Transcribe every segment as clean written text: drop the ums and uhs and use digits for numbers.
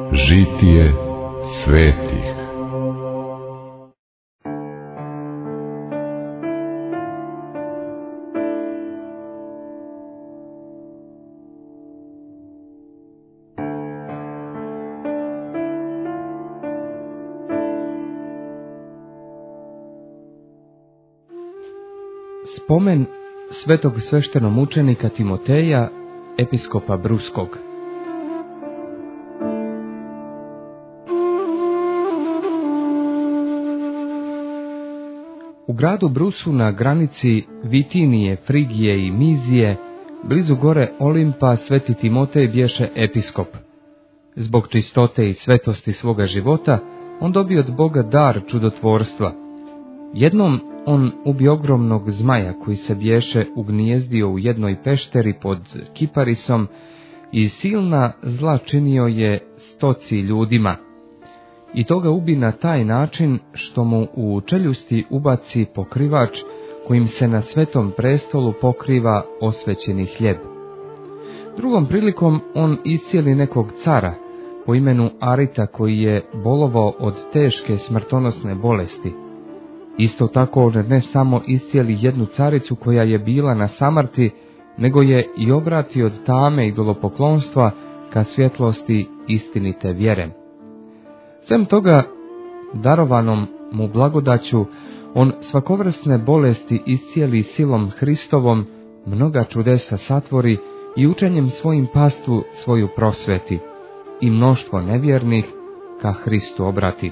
Žitije svetih. Spomen svetog sveštenomučenika Timoteja, episkopa Bruskog. U gradu Brusu na granici Vitinije, Frigije i Mizije, blizu gore Olimpa, sveti Timotej bješe episkop. Zbog čistote i svetosti svoga života, on dobio od Boga dar čudotvorstva. Jednom on ubi ogromnog zmaja koji se bješe ugnijezdio u jednoj pešteri pod Kiparisom i silna zla činio je 100 ljudima. I to ga ubi na taj način što mu u čeljusti ubaci pokrivač kojim se na svetom prestolu pokriva osvećeni hljeb. Drugom prilikom on iscijeli nekog cara po imenu Arita koji je bolovao od teške smrtonosne bolesti. Isto tako on ne samo iscijeli jednu caricu koja je bila na samrti, nego je i obratio od tame i idolopoklonstva ka svjetlosti istinite vjere. Sem toga, darovanom mu blagodaću, on svakovrsne bolesti iscijeli silom Hristovom, mnoga čudesa satvori i učenjem svojim pastvu svoju prosveti, i mnoštvo nevjernih ka Hristu obrati.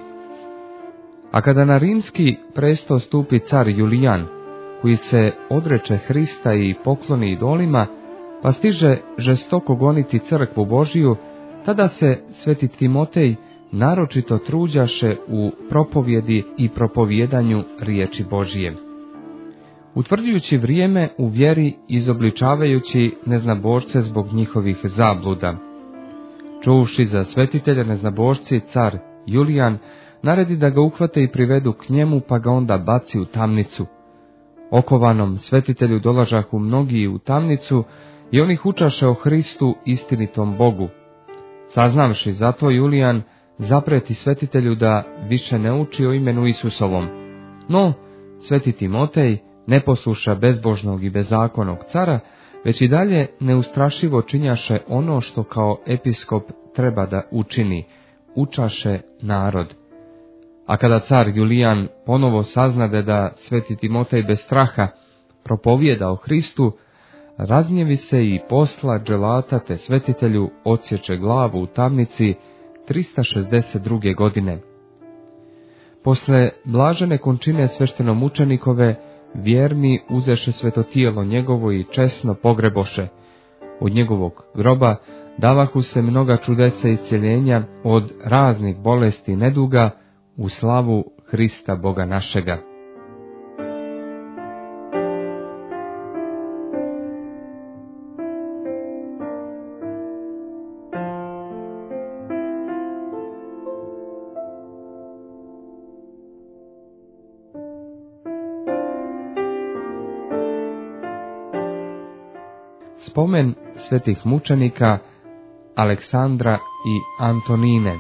A kada na rimski presto stupi car Julijan, koji se odreče Hrista i pokloni idolima, pa stiže žestoko goniti crkvu Božiju, tada se sveti Timotej naročito truđaše u propovjedi i propovijedanju riječi Božije, utvrđujući vrijeme u vjeri, izobličavajući neznabošce zbog njihovih zabluda. Čuvši za svetitelja neznabošci, car Julijan naredi da ga uhvate i privedu k njemu, pa ga onda baci u tamnicu. Okovanom svetitelju dolažahu mnogi u tamnicu i on ih učaše o Hristu istinitom Bogu. Saznavši zato, Julijan zapreti svetitelju da više ne uči o imenu Isusovom. No, sveti Timotej ne posluša bezbožnog i bezakonog cara, već i dalje neustrašivo činjaše ono što kao episkop treba da učini, učaše narod. A kada car Julijan ponovo saznade da sveti Timotej bez straha propovijeda o Hristu, razgnjevi se i posla dželata te svetitelju odsječe glavu u tamnici 362. godine. Posle blažene končine sveštenomučenikove, vjerni uzeše sveto tijelo njegovo i česno pogreboše. Od njegovog groba davahu se mnoga čudesa iscjeljenja od raznih bolesti i neduga, u slavu Hrista Boga našega. Spomen svetih mučenika Aleksandra i Antonine.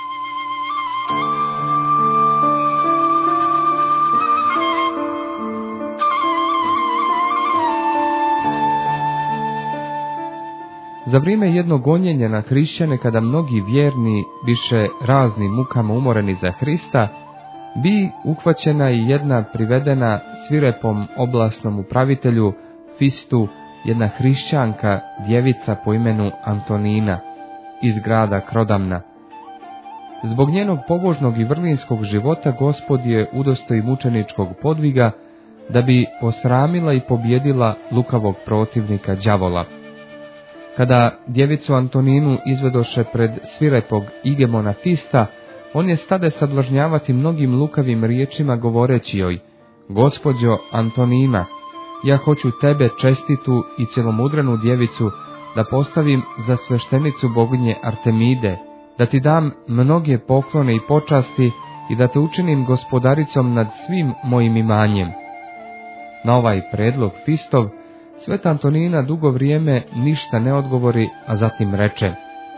Za vrijeme jednog gonjenja na hrišćane, kada mnogi vjerni biše raznim mukama umoreni za Hrista, bi uhvaćena i jedna privedena svirepom oblasnom upravitelju Fistu, jedna hrišćanka, djevica po imenu Antonina, iz grada Krodamna. Zbog njenog pobožnog i vrlinskog života Gospod je udostoji mučeničkog podviga, da bi posramila i pobjedila lukavog protivnika đavola. Kada djevicu Antoninu izvedoše pred svirepog igemona Fista, on je stade sablažnjavati mnogim lukavim riječima, govoreći joj: Gospođo Antonina, ja hoću tebe, čestitu i cjelomudranu djevicu, da postavim za sveštenicu boginje Artemide, da ti dam mnoge poklone i počasti i da te učinim gospodaricom nad svim mojim imanjem. Na ovaj predlog Fistov, sveta Antonina dugo vrijeme ništa ne odgovori, a zatim reče: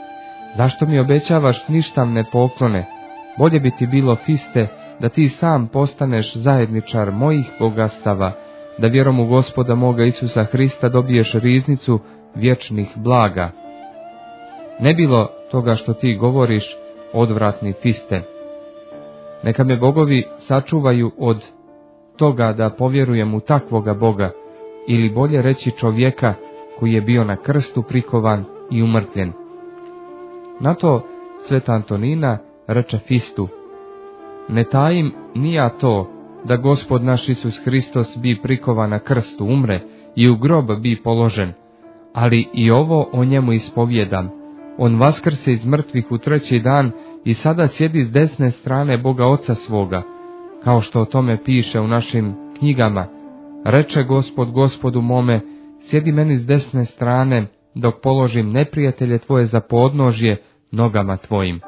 Zašto mi obećavaš ništavne poklone? Bolje bi ti bilo, Fiste, da ti sam postaneš zajedničar mojih bogastava, da vjerom u Gospoda moga Isusa Hrista dobiješ riznicu vječnih blaga. Ne bilo toga što ti govoriš, odvratni Fiste. Neka me bogovi sačuvaju od toga da povjerujem u takvoga Boga, ili bolje reći čovjeka koji je bio na krstu prikovan i umrtljen. Na to sveta Antonina reče Fistu: ne tajim ni ja to, da Gospod naš Isus Hristos bi prikovan na krstu, umre i u grob bi položen, ali i ovo o njemu ispovjedam. On vaskrse iz mrtvih u 3. dan i sada sjedi s desne strane Boga Oca svoga, kao što o tome piše u našim knjigama. Reče Gospod Gospodu mome: sjedi meni s desne strane, dok položim neprijatelje tvoje za podnožje nogama tvojim.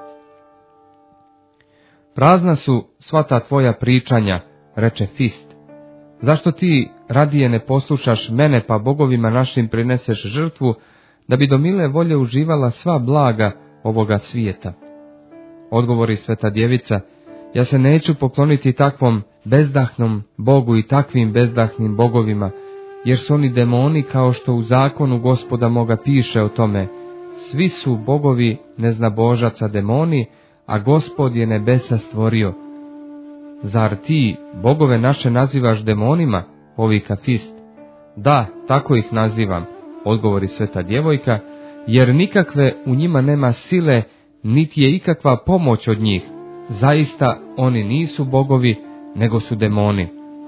Prazna su sva ta tvoja pričanja, reče Fist. Zašto ti radije ne poslušaš mene, pa bogovima našim prineseš žrtvu, da bi do mile volje uživala sva blaga ovoga svijeta? Odgovori sveta djevica: ja se neću pokloniti takvom bezdahnom Bogu i takvim bezdahnim bogovima, jer su oni demoni, kao što u zakonu Gospoda moga piše o tome: svi su bogovi neznabožaca demoni, a Gospod je nebesa stvorio. Zar ti bogove naše nazivaš demonima? Povika Fist. Da, tako ih nazivam, odgovori sveta djevojka, jer nikakve u njima nema sile, niti je ikakva pomoć od njih. Zaista oni nisu bogovi, nego su demoni.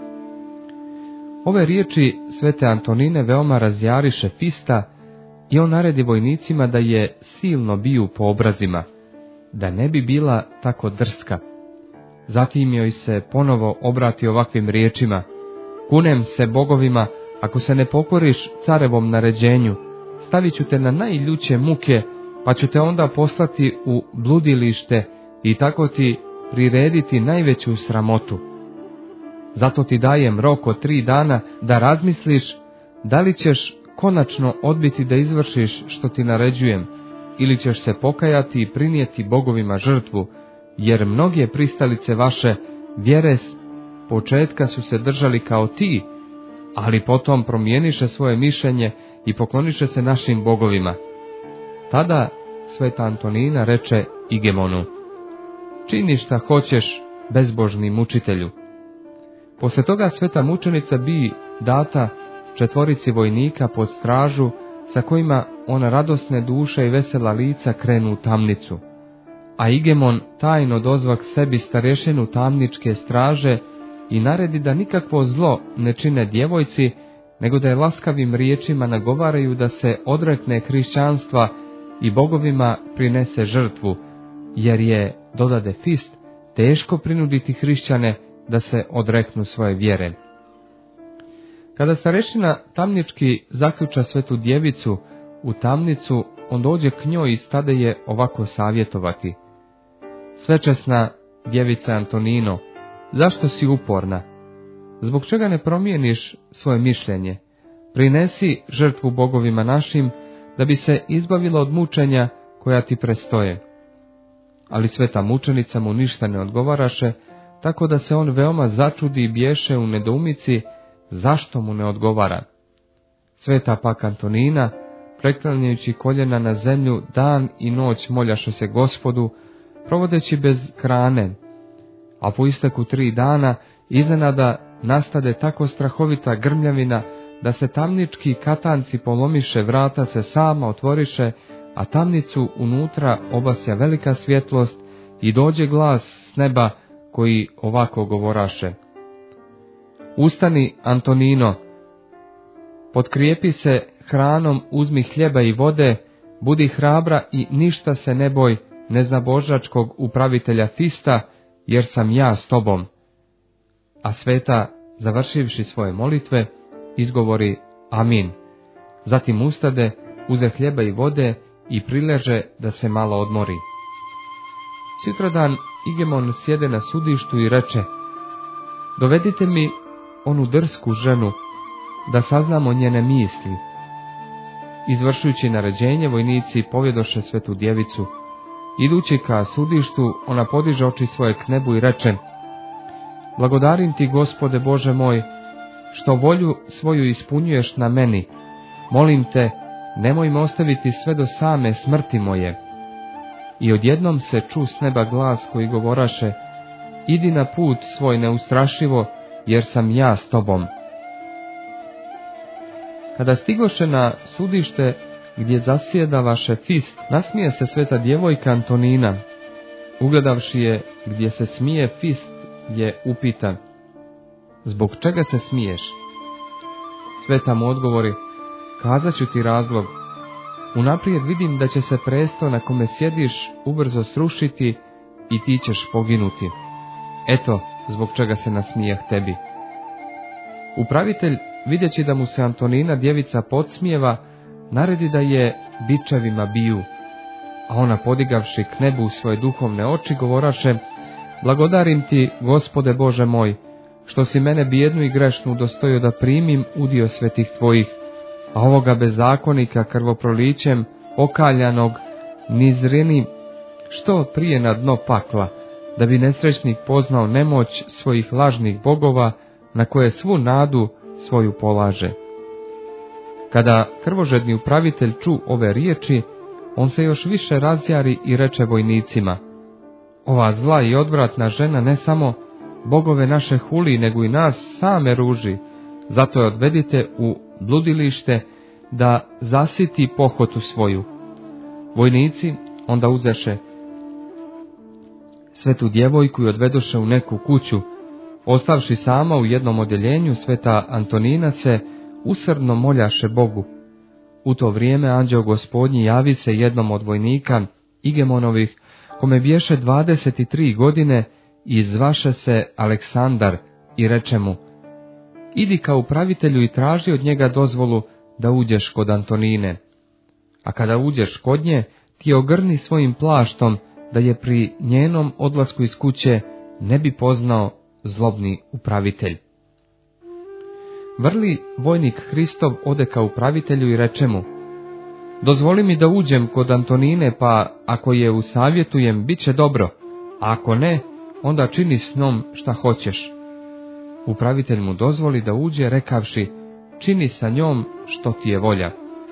Ove riječi svete Antonine veoma razjariše Fista i on naredi vojnicima da je silno biju po obrazima, da ne bi bila tako drska. Zatim joj se ponovo obrati ovakvim riječima: kunem se bogovima, ako se ne pokoriš carevom naređenju, stavit ću te na najljuće muke, pa ću te onda poslati u bludilište i tako ti prirediti najveću sramotu. Zato ti dajem rok od 3 dana da razmisliš da li ćeš konačno odbiti da izvršiš što ti naređujem, ili ćeš se pokajati i prinijeti bogovima žrtvu, jer mnoge pristalice vaše vjere s početka su se držali kao ti, ali potom promijeniše svoje mišljenje i pokloniše se našim bogovima. Tada sveta Antonina reče Igemonu: čini šta hoćeš, bezbožni mučitelju. Poslije toga sveta mučenica bi data 4 vojnika pod stražu, sa kojima ona radosne duše i vesela lica krenu u tamnicu. A Igemon tajno dozvak sebi starješinu tamničke straže i naredi da nikakvo zlo ne čine djevojci, nego da je laskavim riječima nagovaraju da se odrekne hrišćanstva i bogovima prinese žrtvu, jer je, dodade Fist, teško prinuditi hrišćane da se odreknu svoje vjere. Kada starešina tamnički zaključa svetu djevicu u tamnicu, on dođe k njoj i stade je ovako savjetovati: svečasna djevica Antonino, zašto si uporna? Zbog čega ne promijeniš svoje mišljenje? Prinesi žrtvu bogovima našim, da bi se izbavila od mučenja koja ti prestoje. Ali sveta mučenica mu ništa ne odgovaraše, tako da se on veoma začudi i bješe u nedoumici zašto mu ne odgovara. Sveta pak Antonina, preklanjajući koljena na zemlju, dan i noć moljaše se Gospodu, provodeći bez hrane, a po isteku 3 dana iznenada nastade tako strahovita grmljavina da se tamnički katanci polomiše, vrata se sama otvoriše, a tamnicu unutra obasja velika svjetlost i dođe glas s neba koji ovako govoraše: ustani, Antonino, potkrijepi se hranom, uzmi hljeba i vode, budi hrabra i ništa se ne boj neznabožačkog upravitelja Fista, jer sam ja s tobom. A sveta, završivši svoje molitve, izgovori amin. Zatim ustade, uze hljeba i vode i prileže da se malo odmori. Sutradan Igemon sjede na sudištu i reče: dovedite mi onu drsku ženu, da saznamo njene misli. Izvršujući naređenje, vojnici povjedoše svetu djevicu Idući ka sudištu, ona podiže oči svoje k nebu i reče: Blagodarim ti, Gospode Bože moj, što volju svoju ispunjuješ na meni. Molim te, nemoj me ostaviti sve do same smrti moje. I odjednom se ču s neba glas koji govoraše: Idi na put svoj neustrašivo, jer sam ja s tobom. Kada stigoše na sudište gdje zasjedavaše Fist, nasmije se sveta djevojka Antonina. Ugledavši je gdje se smije Fist, je upita: Zbog čega se smiješ? Sveta mu odgovori: Kazat ću ti razlog. Unaprijed vidim da će se presto na kome sjediš ubrzo srušiti i ti ćeš poginuti. Eto, zbog čega se nasmijeh tebi. Upravitelj, vidjeći da mu se Antonina djevica podsmijeva, naredi da je bičevima biju. A ona, podigavši k nebu svoje duhovne oči, govoraše: Blagodarim ti, Gospode Bože moj, što si mene bijednu i grešnu udostojio da primim udio svetih tvojih, a ovoga bezakonika krvoprolićem okaljanog nizrini što prije na dno pakla, da bi nesrećnik poznao nemoć svojih lažnih bogova, na koje svu nadu svoju polaže. Kada krvožedni upravitelj ču ove riječi, on se još više razjari i reče vojnicima: Ova zla i odvratna žena ne samo bogove naše huli, nego i nas same ruži, zato je odvedite u bludilište da zasiti pohotu svoju. Vojnici onda uzeše svetu djevojku i odvedoše u neku kuću. Ostavši sama u jednom odjeljenju, sveta Antonina se usrdno moljaše Bogu. U to vrijeme anđeo Gospodnji javi se jednom od vojnika Igemonovih, kome bješe 23 godine, i zvaše se Aleksandar, i reče mu: Idi ka upravitelju i traži od njega dozvolu da uđeš kod Antonine. A kada uđeš kod nje, ti ogrni svojim plaštom, da je pri njenom odlasku iz kuće ne bi poznao zlobni upravitelj. Vrli vojnik Hristov ode ka upravitelju i reče mu: Dozvoli mi da uđem kod Antonine, pa ako je usavjetujem, bit će dobro, a ako ne, onda čini s njom šta hoćeš. Upravitelj mu dozvoli da uđe, rekavši: Čini sa njom što ti je volja.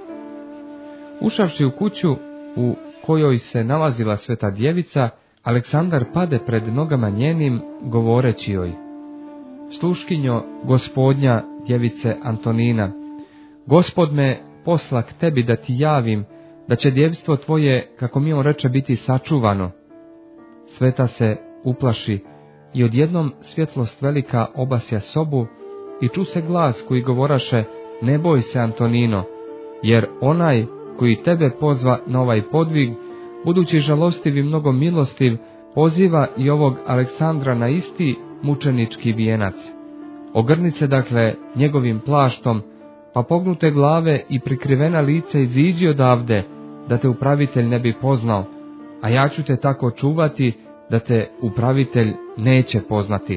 Ušavši u kuću u kojoj se nalazila sveta djevica, Aleksandar pade pred nogama njenim, govoreći joj: Sluškinjo Gospodnja, djevice Antonina, Gospod me posla k tebi da ti javim da će djevstvo tvoje, kako mi on reče, biti sačuvano. Sveta se uplaši i odjednom svjetlost velika obasja sobu i ču se glas koji govoraše: Ne boj se, Antonino, jer onaj koji tebe pozva na ovaj podvig, budući žalostiv i mnogo milostiv, poziva i ovog Aleksandra na isti mučenički vijenac. Ogrni se dakle njegovim plaštom, pa pognute glave i prikrivena lica iziđi odavde, da te upravitelj ne bi poznao, a ja ću te tako čuvati da te upravitelj neće poznati.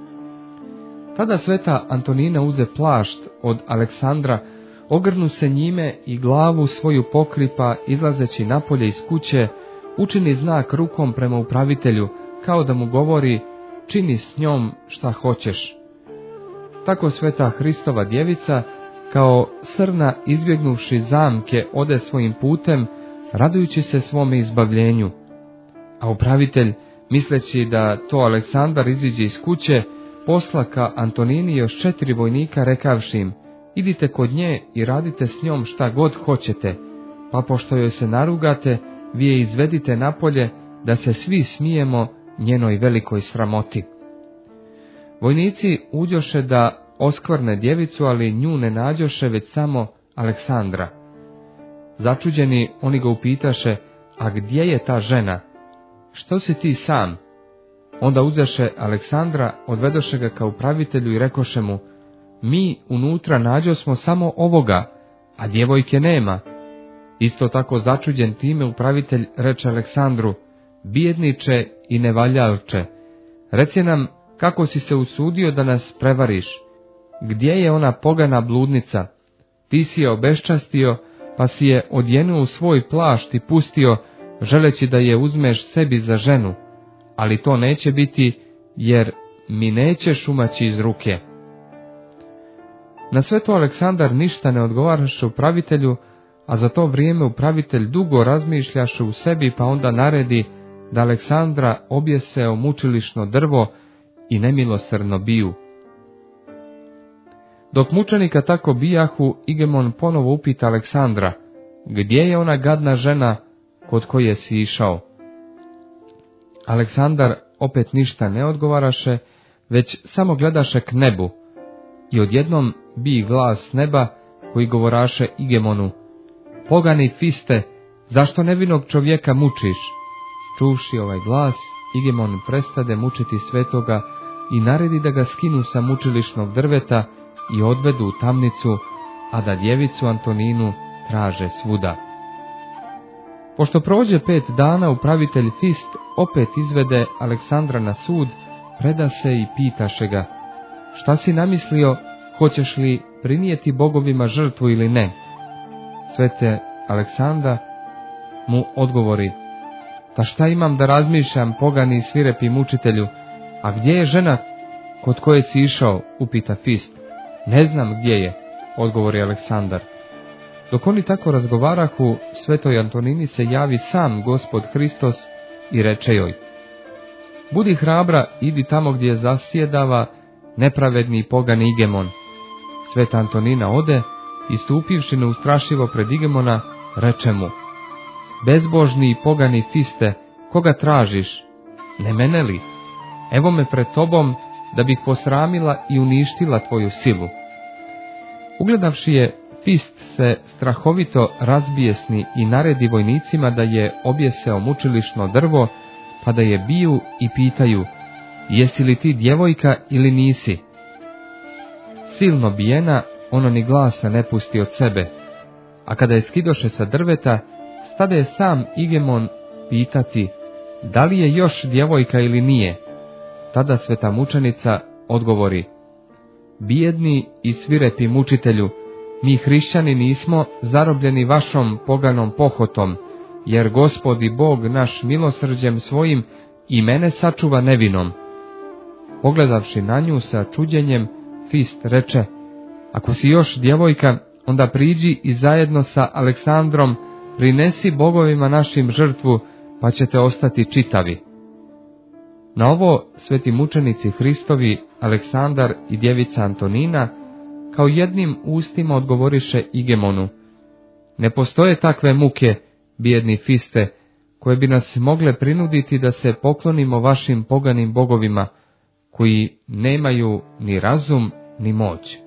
Tada sveta Antonina uze plašt od Aleksandra, ogrnu se njime i glavu svoju pokripa, izlazeći napolje iz kuće, učini znak rukom prema upravitelju, kao da mu govori: Čini s njom šta hoćeš. Tako sveta Hristova djevica, kao srna izbjegnuvši zamke, ode svojim putem, radujući se svome izbavljenju. A upravitelj, misleći da to Aleksandar iziđe iz kuće, posla ka Antonini još 4 vojnika, rekavši im: Idite kod nje i radite s njom šta god hoćete, pa pošto joj se narugate, vi je izvedite napolje, da se svi smijemo njenoj velikoj sramoti. Vojnici uđoše da oskvrne djevicu, ali nju ne nađoše, već samo Aleksandra. Začuđeni, oni ga upitaše: A gdje je ta žena? Što si ti sam? Onda uzeše Aleksandra, odvedoše ga ka upravitelju i rekoše mu: Mi unutra nađosmo samo ovoga, a djevojke nema. Isto tako začuđen time, upravitelj reče Aleksandru: Bijedniče i nevaljalče, reci nam kako si se usudio da nas prevariš. Gdje je ona pogana bludnica? Ti si je obeščastio, pa si je odjenuo u svoj plašt i pustio želeći da je uzmeš sebi za ženu, ali to neće biti, jer mi nećeš umaći iz ruke. Na sve to Aleksandar ništa ne odgovaraše upravitelju, a za to vrijeme upravitelj dugo razmišljaše u sebi, pa onda naredi da Aleksandra objese o mučilišno drvo i nemilosrdno biju. Dok mučenika tako bijahu, Igemon ponovo upita Aleksandra, gdje je ona gadna žena kod koje si išao? Aleksandar opet ništa ne odgovaraše, već samo gledaše k nebu, i odjednom bi glas s neba koji govoraše Igemonu, pogani Fiste, zašto nevinog čovjeka mučiš? Čuvši ovaj glas, Igemon prestade mučiti svetoga i naredi da ga skinu sa mučilišnog drveta i odvedu u tamnicu, a da djevicu Antoninu traže svuda. Pošto prođe 5 dana, upravitelj Fist opet izvede Aleksandra na sud, preda se i pitaše ga, šta si namislio, hoćeš li prinijeti bogovima žrtvu ili ne? Svete Aleksandar mu odgovori, ta šta imam da razmišljam, pogani i svirepi mučitelju, a gdje je žena kod koje si išao, upita Fist. Ne znam gdje je, odgovori Aleksandar. Dok oni tako razgovarahu, svetoj Antonini se javi sam Gospod Hristos i reče joj, budi hrabra, idi tamo gdje zasjedava nepravedni pogani Igemon. Sveta Antonina ode i stupivši neustrašivo pred Igemona, reče mu, bezbožni i pogani Fiste, koga tražiš? Ne mene li? Evo me pred tobom, da bih posramila i uništila tvoju silu. Ugledavši je, Fist se strahovito razbijesni i naredi vojnicima da je objeseo mučilišno drvo, pa da je biju i pitaju, jesi li ti djevojka ili nisi? Silno bijena, ono ni glasa ne pusti od sebe, a kada je skidoše sa drveta, stade je sam Igemon pitati, da li je još djevojka ili nije? Tada sveta mučenica odgovori, bijedni i svirepi mučitelju, mi hrišćani nismo zarobljeni vašom poganom pohotom, jer Gospod i Bog naš milosrđem svojim i mene sačuva nevinom. Pogledavši na nju sa čuđenjem, Fist reče, ako si još djevojka, onda priđi i zajedno sa Aleksandrom prinesi bogovima našim žrtvu, pa ćete ostati čitavi. Na ovo sveti mučenici Hristovi, Aleksandar i djevica Antonina, kao jednim ustima odgovoriše Igemonu, ne postoje takve muke, bijedni Fiste, koje bi nas mogle prinuditi da se poklonimo vašim poganim bogovima, koji nemaju ni razum ni moć.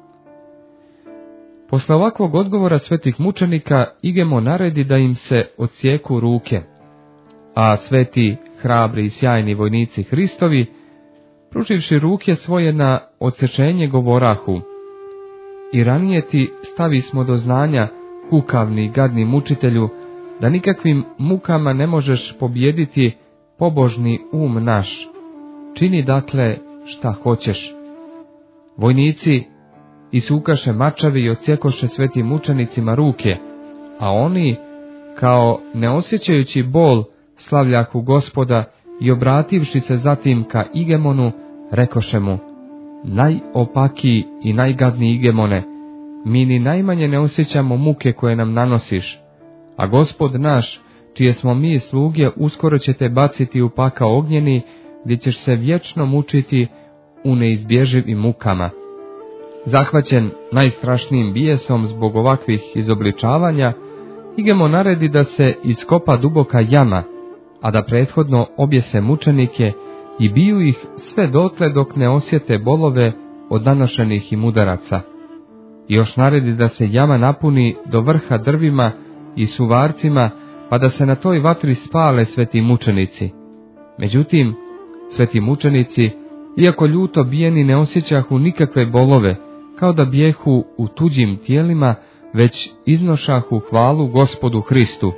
Posle ovakvog odgovora svetih mučenika, Igemon naredi da im se odsjeku ruke, a sveti, hrabri i sjajni vojnici Hristovi, pruživši ruke svoje na odsečenje, govorahu, i ranije ti stavi smo do znanja, kukavni i gadni mučitelju, da nikakvim mukama ne možeš pobijediti pobožni um naš. Čini dakle šta hoćeš. Vojnici isukaše mačevi i odsjekoše svetim mučenicima ruke, a oni, kao ne osjećajući bol, slavljahu Gospoda i obrativši se zatim ka Igemonu, rekoše mu, najopakiji i najgadniji Igemone, mi ni najmanje ne osjećamo muke koje nam nanosiš, a Gospod naš, čije smo mi sluge, uskoro će te baciti u pakao ognjeni, gdje ćeš se vječno mučiti u neizbježivim mukama. Zahvaćen najstrašnijim bijesom zbog ovakvih izobličavanja, Igemon naredi da se iskopa duboka jama, a da prethodno objese mučenike i biju ih sve dotle dok ne osjete bolove od nanošenih im udaraca. I još naredi da se jama napuni do vrha drvima i suvarcima, pa da se na toj vatri spale sveti mučenici. Međutim, sveti mučenici, iako ljuto bijeni, ne osjećahu nikakve bolove, kao da bijehu u tuđim tijelima, već iznošahu hvalu Gospodu Hristu.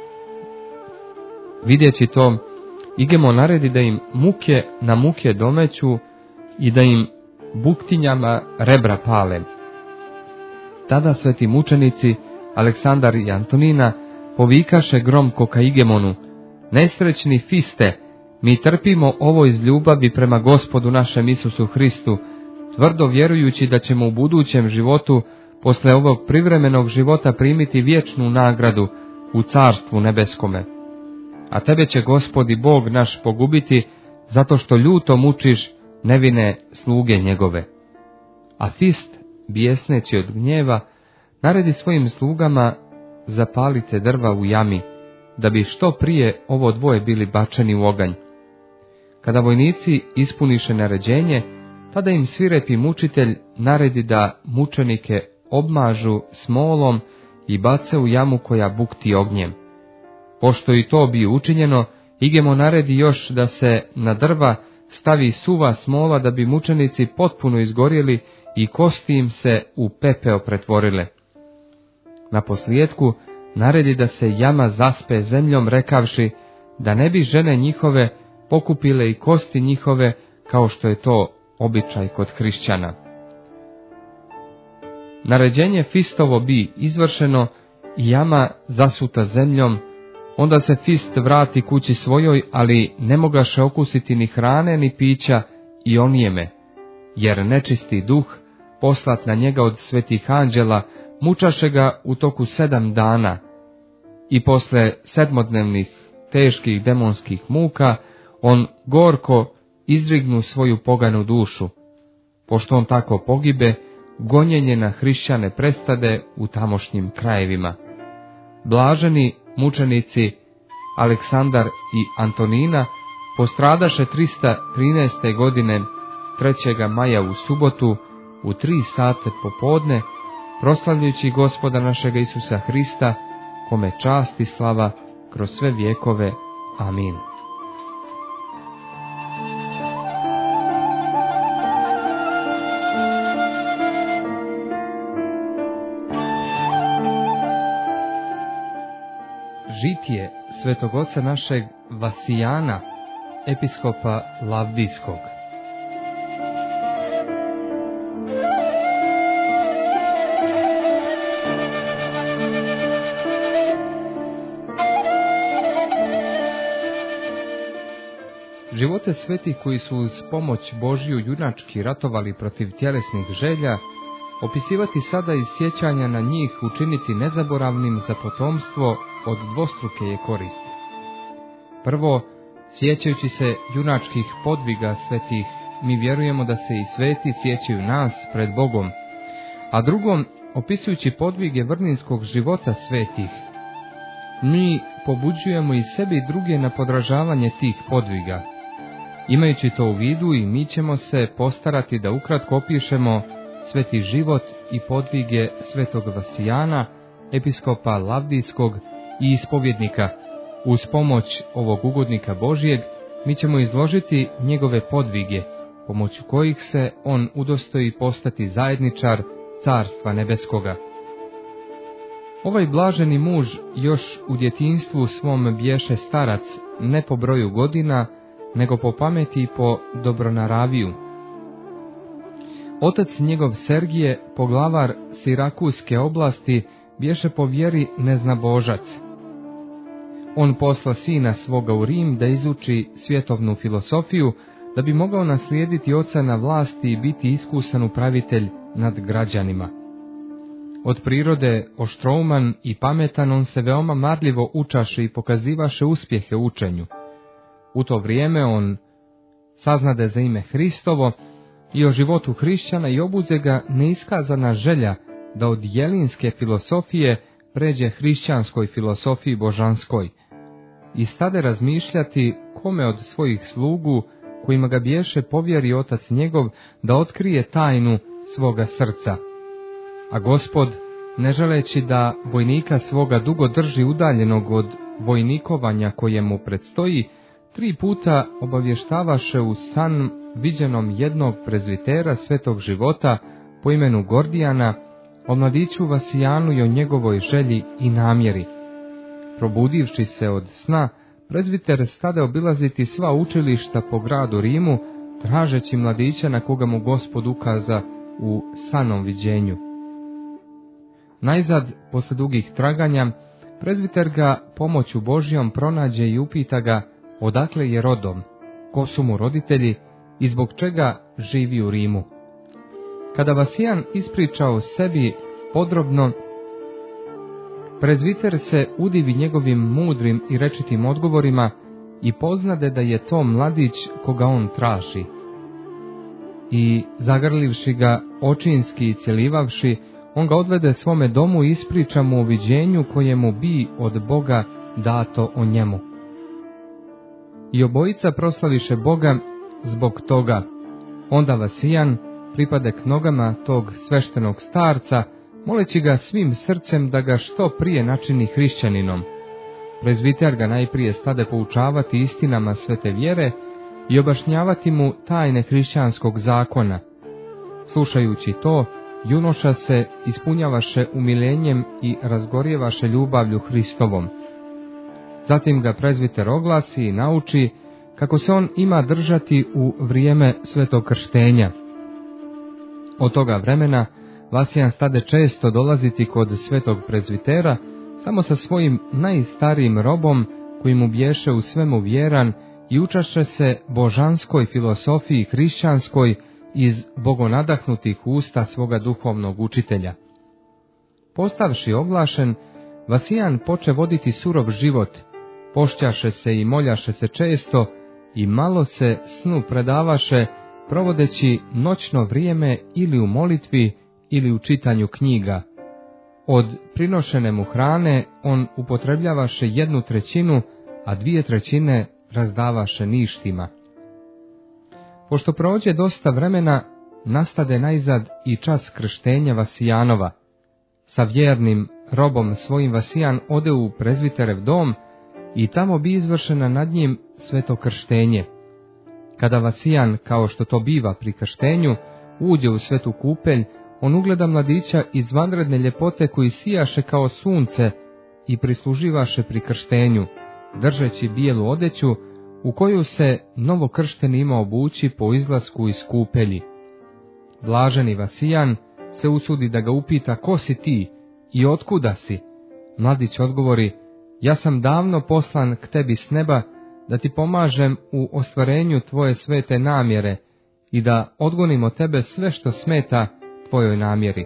Vidjeći to, Igemon naredi da im muke na muke domeću i da im buktinjama rebra pale. Tada sveti mučenici, Aleksandar i Antonina, povikaše gromko ka Igemonu: nesrećni Fiste, mi trpimo ovo iz ljubavi prema Gospodu našem Isusu Hristu, tvrdo vjerujući da ćemo u budućem životu, posle ovog privremenog života, primiti vječnu nagradu u Carstvu nebeskome. A tebe će Gospod i Bog naš pogubiti, zato što ljuto mučiš nevine sluge njegove. A Fist, bijesneći od gnjeva, naredi svojim slugama: zapalite drva u jami, da bi što prije ovo dvoje bili bačeni u oganj. Kada vojnici ispuniše naređenje, tada im svirepi mučitelj naredi da mučenike obmažu smolom i bace u jamu koja bukti ognjem. Pošto i to bi učinjeno, Igemon naredi još da se na drva stavi suva smola, da bi mučenici potpuno izgorjeli i kosti im se u pepeo pretvorile. Naposljetku naredi da se jama zaspe zemljom, rekavši da ne bi žene njihove pokupile i kosti njihove, kao što je to običaj kod hrišćana. Naređenje Fistovo bi izvršeno i jama zasuta zemljom, onda se Fist vrati kući svojoj, ali ne mogaše okusiti ni hrane ni pića i onijeme, jer nečisti duh, poslat na njega od svetih anđela, mučaše ga u toku 7 dana, i posle 7-dnevnih teških demonskih muka, on gorko izdrignu svoju poganu dušu. Pošto on tako pogibe, gonjenje na hrišćane prestade u tamošnjim krajevima. Blaženi mučenici Aleksandar i Antonina postradaše 313. godine 3. maja u subotu u 3 sate popodne, proslavljujući Gospoda našega Isusa Hrista, kome čast i slava kroz sve vjekove. Amin. Žitije svetog oca našeg Vasijana, episkopa Lavdijskog. Živote svetih koji su uz pomoć Božju junački ratovali protiv tjelesnih želja, opisivati sada iz sjećanja na njih učiniti nezaboravnim za potomstvo od dvostruke je koristi. Prvo, sjećajući se junačkih podviga svetih, mi vjerujemo da se i sveti sjećaju nas pred Bogom, a drugom, opisujući podvige vrlinskog života svetih, mi pobuđujemo i sebi i druge na podražavanje tih podviga. Imajući to u vidu, i mi ćemo se postarati da ukratko opišemo sveti život i podvige svetog Vasijana, episkopa Lavdijskog i ispovjednika. Uz pomoć ovog ugodnika Božjeg mi ćemo izložiti njegove podvige, pomoću kojih se on udostoji postati zajedničar Carstva nebeskoga. Ovaj blaženi muž još u djetinjstvu svom bješe starac, ne po broju godina, nego po pameti i po dobronaraviju. Otac njegov Sergije, poglavar Sirakuske oblasti, bješe po vjeri neznabožac. On posla sina svoga u Rim da izuči svjetovnu filosofiju, da bi mogao naslijediti oca na vlasti i biti iskusan upravitelj nad građanima. Od prirode oštrouman i pametan, on se veoma marljivo učaše i pokazivaše uspjehe u učenju. U to vrijeme on saznade za ime Hristovo i o životu hrišćana i obuze ga neiskazana želja da od jelinske filosofije pređe hrišćanskoj filosofiji božanskoj i stade razmišljati kome od svojih slugu, kojima ga bješe povjeri otac njegov, da otkrije tajnu svoga srca. A Gospod, ne želeći da vojnika svoga dugo drži udaljenog od vojnikovanja koje mu predstoji, 3 puta obavještavaše u san viđenom jednog prezvitera svetog života po imenu Gordijana o mladiću Vasijanu i o njegovoj želji i namjeri. Probudivši se od sna, prezviter stade obilaziti sva učilišta po gradu Rimu, tražeći mladića na koga mu Gospod ukaza u sanom viđenju. Najzad, posle dugih traganja, prezbiter ga pomoću Božjom pronađe i upita ga odakle je rodom, ko su mu roditelji i zbog čega živi u Rimu. Kada Vasijan ispriča o sebi podrobno, prezbiter se udivi njegovim mudrim i rečitim odgovorima i poznade da je to mladić koga on traži. I zagrlivši ga očinski i cjelivavši, on ga odvede svome domu i ispriča mu o viđenju koje mu bi od Boga dato o njemu. I obojica proslaviše Boga zbog toga. Onda Vasijan pripade k nogama tog sveštenog starca, moleći ga svim srcem da ga što prije načini hrišćaninom. Prezbiter ga najprije stade poučavati istinama svete vjere i objašnjavati mu tajne hrišćanskog zakona. Slušajući to, junoša se ispunjavaše umiljenjem i razgorjevaše ljubavlju Hristovom. Zatim ga prezbiter oglasi i nauči kako se on ima držati u vrijeme svetog krštenja. Od toga vremena Vasijan stade često dolaziti kod svetog prezbitera, samo sa svojim najstarijim robom, koji mu bješe u svemu vjeran i učaše se božanskoj filosofiji hrišćanskoj iz bogonadahnutih usta svoga duhovnog učitelja. Postavši oglašen, Vasijan poče voditi surov život, pošćaše se i moljaše se često i malo se snu predavaše, provodeći noćno vrijeme ili u molitvi ili u čitanju knjiga. Od prinošene mu hrane on upotrebljavaše 1/3, a 2/3 razdavaše ništima. Pošto prođe dosta vremena, nastade najzad i čas krštenja Vasijanova. Sa vjernim robom svojim Vasijan ode u prezbiterev dom i tamo bi izvršena nad njim sveto krštenje. Kada Vasijan, kao što to biva pri krštenju, uđe u svetu kupelj, on ugleda mladića izvanredne ljepote koji sijaše kao sunce i prisluživaše pri krštenju, držeći bijelu odeću u koju se novokršteni ima obući po izlasku iz kupelji. Blaženi Vasijan se usudi da ga upita ko si ti i otkuda si. Mladić odgovori, ja sam davno poslan k tebi s neba da ti pomažem u ostvarenju tvoje svete namjere i da odgonim od tebe sve što smeta tvojoj namjeri.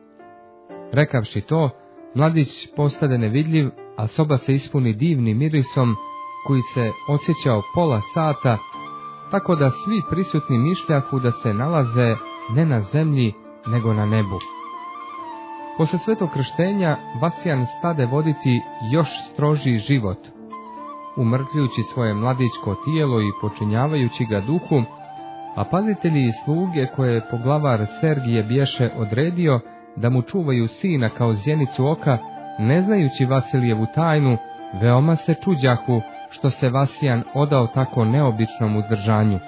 Rekavši to, mladić postade nevidljiv, a soba se ispuni divnim mirisom koji se osjećao pola sata, tako da svi prisutni mišljahu da se nalaze ne na zemlji, nego na nebu. Posle svetog krštenja Vasijan stade voditi još strožiji život. Umrtljujući svoje mladićko tijelo i počinjavajući ga duhu, a pazitelji i sluge koje poglavar Sergije bješe odredio da mu čuvaju sina kao zjenicu oka, ne znajući Vasilijevu tajnu, veoma se čuđahu što se Vasijan odao tako neobičnom uzdržanju.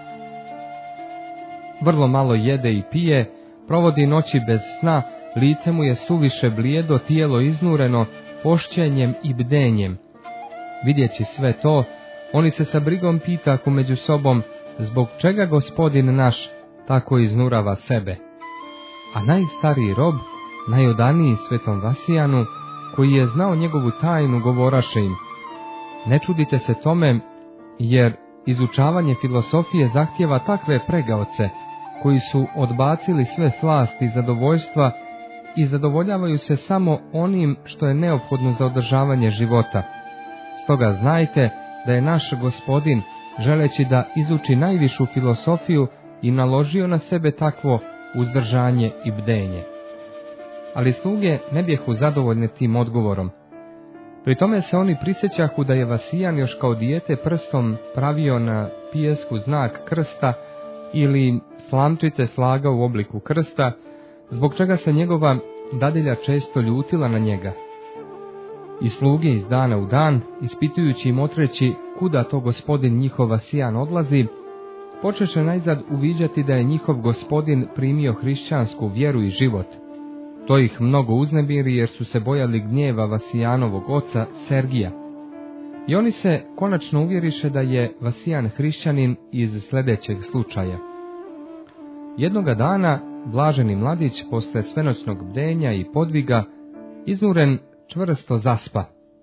Vrlo malo jede i pije, provodi noći bez sna, lice mu je suviše blijedo, tijelo iznureno, pošćenjem i bdenjem. Vidjeći sve to, oni se sa brigom pitahu među sobom, zbog čega Gospodin naš tako iznurava sebe. A najstariji rob, najodaniji svetom Vasijanu, koji je znao njegovu tajnu, govoraše im, ne čudite se tome, jer izučavanje filosofije zahtjeva takve pregaoce, koji su odbacili sve slasti i zadovoljstva i zadovoljavaju se samo onim što je neophodno za održavanje života. Stoga znajte da je naš Gospodin, želeći da izuči najvišu filosofiju, i naložio na sebe takvo uzdržanje i bdenje. Ali sluge ne bijehu zadovoljne tim odgovorom. Pri tome se oni prisjećahu da je Vasijan još kao dijete prstom pravio na pijesku znak krsta ili slamčice slagao u obliku krsta, zbog čega se njegova dadilja često ljutila na njega. I sluge iz dana u dan, ispitujući i motreći kuda to Gospodin njihov Vasijan odlazi, počeše najzad uviđati da je njihov Gospodin primio hrišćansku vjeru i život. To ih mnogo uznemiri jer su se bojali gnjeva Vasijanovog oca Sergija. I oni se konačno uvjeriše da je Vasijan hrišćanin iz sljedećeg slučaja. Jednoga dana blaženi mladić posle svenoćnog bdenja i podviga, iznuren, čvrsto zaspa,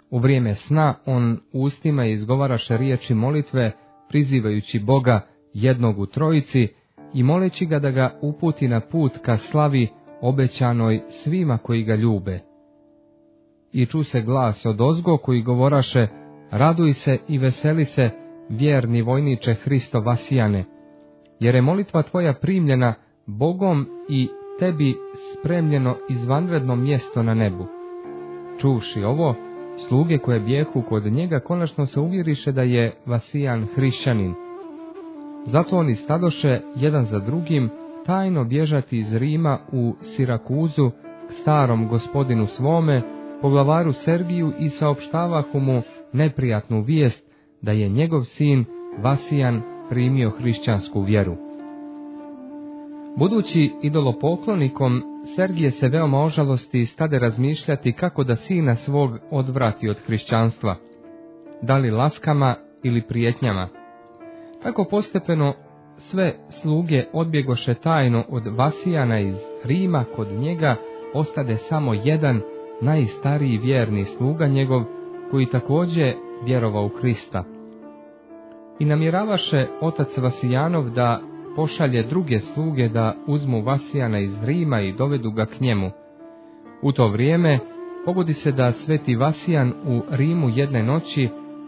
U vrijeme sna on ustima izgovaraše riječi molitve, prizivajući Boga jednog u trojici i moleći ga da ga uputi na put ka slavi obećanoj svima koji ga ljube. I ču se glas odozgo koji govoraše: raduj se i veseli se, vjerni vojniče Hristo Vasijane, jer je molitva tvoja primljena Bogom i tebi spremljeno izvanredno mjesto na nebu. Čuvši ovo, sluge koje bijehu kod njega konačno se uvjeriše da je Vasijan hrišćanin. Zato oni stadoše jedan za drugim tajno bježati iz Rima u Sirakuzu k starom gospodinu svome, poglavaru Sergiju, i saopštavahu mu neprijatnu vijest da je njegov sin Vasijan primio hrišćansku vjeru. Budući idolopoklonikom, Sergije se veoma ožalosti i stade razmišljati kako da sina svog odvrati od hrišćanstva, da li laskama ili prijetnjama. Tako postepeno sve sluge odbjegoše tajno od Vasijana iz Rima, kod njega ostade samo jedan najstariji vjerni sluga njegov, koji također vjerovao u Hrista. I namjeravaše otac Vasijanov da pošalje druge sluge da uzmu Vasijana iz Rima i dovedu ga k njemu. U to vrijeme pogodi se da sveti Vasijan u Rimu jedne noći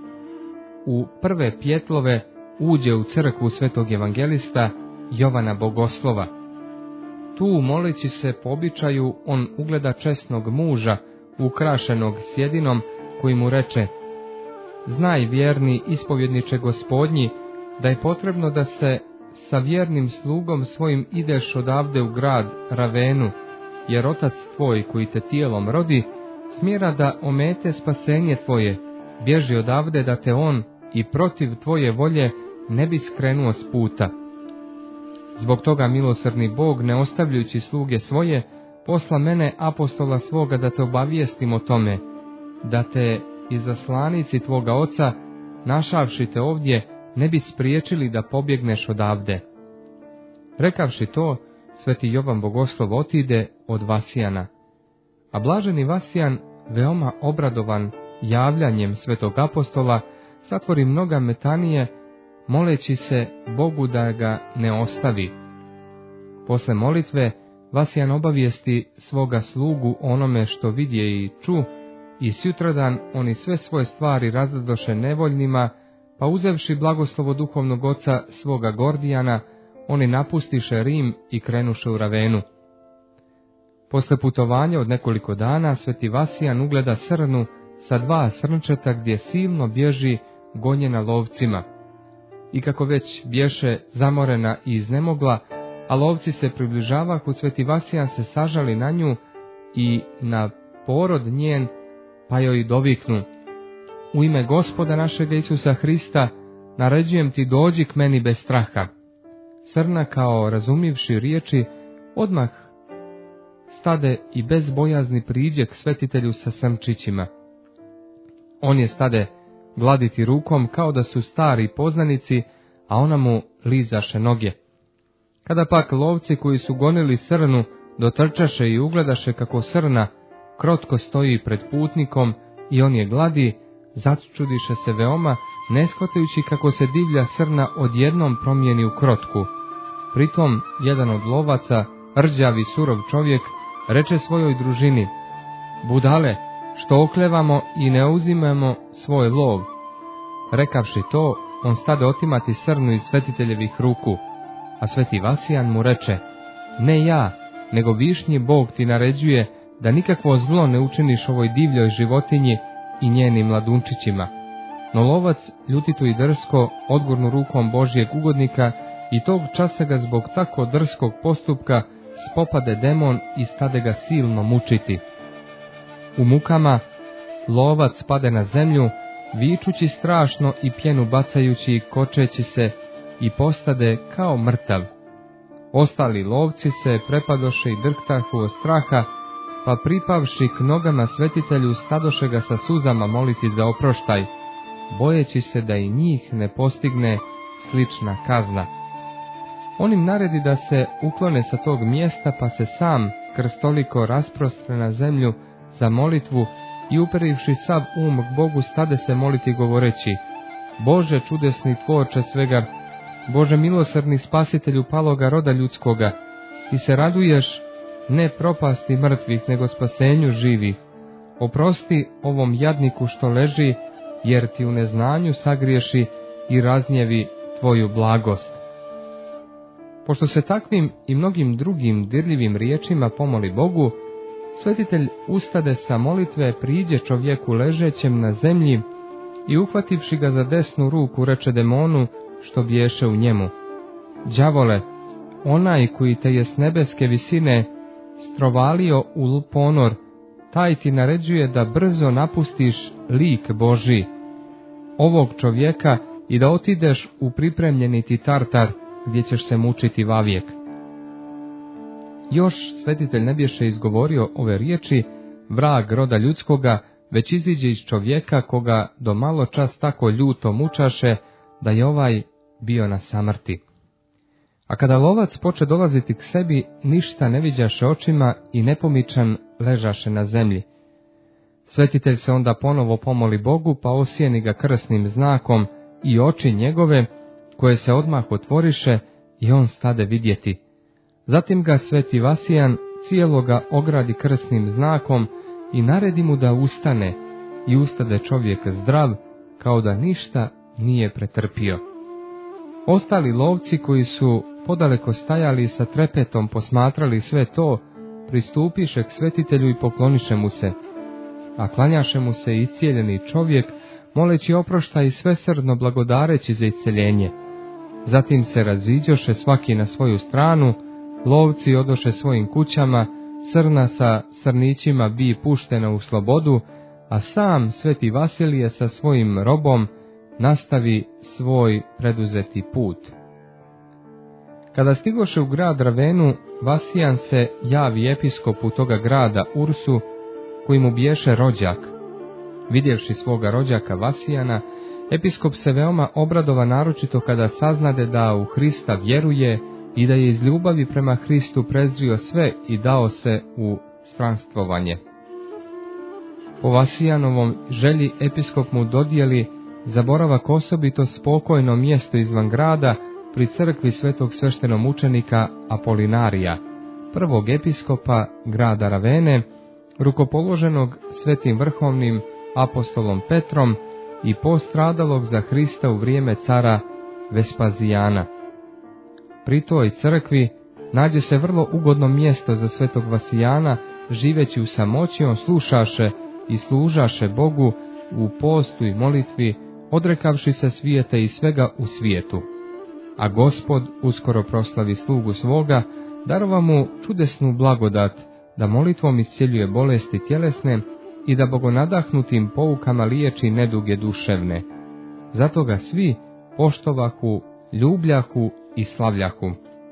u prve pjetlove uđe u crkvu svetog evangelista Jovana Bogoslova. Tu, moleći se po običaju, on ugleda česnog muža, ukrašenog sjedinom, koji mu reče: znaj, vjerni ispovjedniče Gospodnji, da je potrebno da se sa vjernim slugom svojim ideš odavde u grad Ravenu, jer otac tvoj koji te tijelom rodi smjera da omete spasenje tvoje, bježi odavde da te on i protiv tvoje volje ne bi skrenuo s puta. Zbog toga milosrdni Bog, ne ostavljajući sluge svoje, posla mene apostola svoga da te obavijestim o tome, da te izaslanici tvoga oca, našavši te ovdje, ne bi spriječili da pobjegneš odavde. Rekavši to, sveti Jovan Bogoslov otide od Vasijana. A blaženi Vasijan, veoma obradovan javljanjem svetog apostola, satvori mnoga metanije, moleći se Bogu da ga ne ostavi. Posle molitve, Vasijan obavijesti svoga slugu onome što vidje i ču, i sutradan oni sve svoje stvari razdadoše nevoljnima, pa uzevši blagoslovo duhovnog oca svoga Gordijana, oni napustiše Rim i krenuše u Ravenu. Posle putovanja od nekoliko dana, sveti Vasijan ugleda srnu sa 2 srnčeta gdje silno bježi gonjena lovcima. I kako već bješe zamorena i iznemogla, a lovci se približavahu, sveti Vasijan se sažali na nju i na porod njen, pa joj doviknu: u ime Gospoda našega Isusa Hrista, naređujem ti, dođi k meni bez straha. Srna, kao razumivši riječi, odmah stade i bez bojazni priđe k svetitelju sa srnčićima. On je stade gladiti rukom kao da su stari poznanici, a ona mu lizaše noge. Kada pak lovci koji su gonili srnu dotrčaše i ugledaše kako srna krotko stoji pred putnikom i on je gladi, začudiše se veoma, ne shvatajući kako se divlja srna odjednom promijeni u krotku. Pritom jedan od lovaca, rđavi surov čovjek, reče svojoj družini: budale, što oklevamo i ne uzimamo svoj lov. Rekavši to, on stade otimati srnu iz svetiteljevih ruku, a sveti Vasijan mu reče: ne ja, nego višnji Bog ti naređuje da nikakvo zlo ne učiniš ovoj divljoj životinji i njenim mladunčićima. No lovac, ljutito i drsko, odgurnu rukom Božijeg ugodnika, i tog časa ga zbog tako drskog postupka spopade demon i stade ga silno mučiti. U mukama lovac pade na zemlju, vičući strašno i pjenu bacajući i kočeći se, i postade kao mrtav. Ostali lovci se prepadoše i drhtahu od straha, pa pripavši k nogama svetitelju stadoše ga sa suzama moliti za oproštaj, bojeći se da i njih ne postigne slična kazna. On im naredi da se uklone sa tog mjesta, pa se sam krstoliko rasprostre na zemlju za molitvu i uperivši sav um k Bogu stade se moliti govoreći: Bože čudesni tvorče svega, Bože milosrdni spasitelju paloga roda ljudskoga, ti se raduješ ne propasti mrtvih, nego spasenju živih. Oprosti ovom jadniku što leži, jer ti u neznanju sagriješi i raznjevi tvoju blagost. Pošto se takvim i mnogim drugim dirljivim riječima pomoli Bogu, svetitelj ustade sa molitve, priđe čovjeku ležećem na zemlji i uhvativši ga za desnu ruku reče demonu što biješe u njemu: Đavole, onaj koji te je s nebeske visine strovalio u ponor, taj ti naređuje da brzo napustiš lik Božji, ovog čovjeka, i da otideš u pripremljeni ti Tartar, gdje ćeš se mučiti vavijek. Još svetitelj ne bješe izgovorio ove riječi, vrag roda ljudskoga već iziđe iz čovjeka, koga do malo čas tako ljuto mučaše, da je ovaj bio na samrti. A kada lovac poče dolaziti k sebi, ništa ne viđaše očima i nepomičan ležaše na zemlji. Svetitelj se onda ponovo pomoli Bogu, pa osjeni ga krsnim znakom i oči njegove, koje se odmah otvoriše, i on stade vidjeti. Zatim ga sveti Vasijan cijeloga ogradi krsnim znakom i naredi mu da ustane, i ustade čovjek zdrav, kao da ništa nije pretrpio. Ostali lovci, koji su podaleko stajali i sa trepetom posmatrali sve to, pristupiše k svetitelju i pokloniše mu se. A klanjaše mu se iscijeljeni čovjek, moleći oprošta i svesrdno blagodareći za isceljenje. Zatim se raziđoše svaki na svoju stranu, lovci odoše svojim kućama, srna sa srnićima bi puštena u slobodu, a sam sveti Vasilije sa svojim robom nastavi svoj preduzeti put. Kada stigoše u grad Ravenu, Vasijan se javi episkopu toga grada Ursu, koji mu biješe rođak. Vidjevši svoga rođaka Vasijana, episkop se veoma obradova, naročito kada saznade da u Hrista vjeruje i da je iz ljubavi prema Hristu prezrio sve i dao se u stranstvovanje. Po Vasijanovom želji episkop mu dodijeli za boravak osobito spokojno mjesto izvan grada pri crkvi svetog sveštenomučenika Apolinarija, prvog episkopa grada Ravene, rukopoloženog svetim vrhovnim apostolom Petrom i postradalog za Hrista u vrijeme cara Vespazijana. Pri toj crkvi nađe se vrlo ugodno mjesto za svetog Vasijana, živeći u samoći on slušaše i služaše Bogu u postu i molitvi, odrekavši se svijeta i svega u svijetu. A Gospod uskoro proslavi slugu svoga, darova mu čudesnu blagodat, da molitvom iscijeljuje bolesti tjelesne i da bogonadahnutim poukama liječi neduge duševne. Zato ga svi poštovahu, ljubljahu i slavljahu.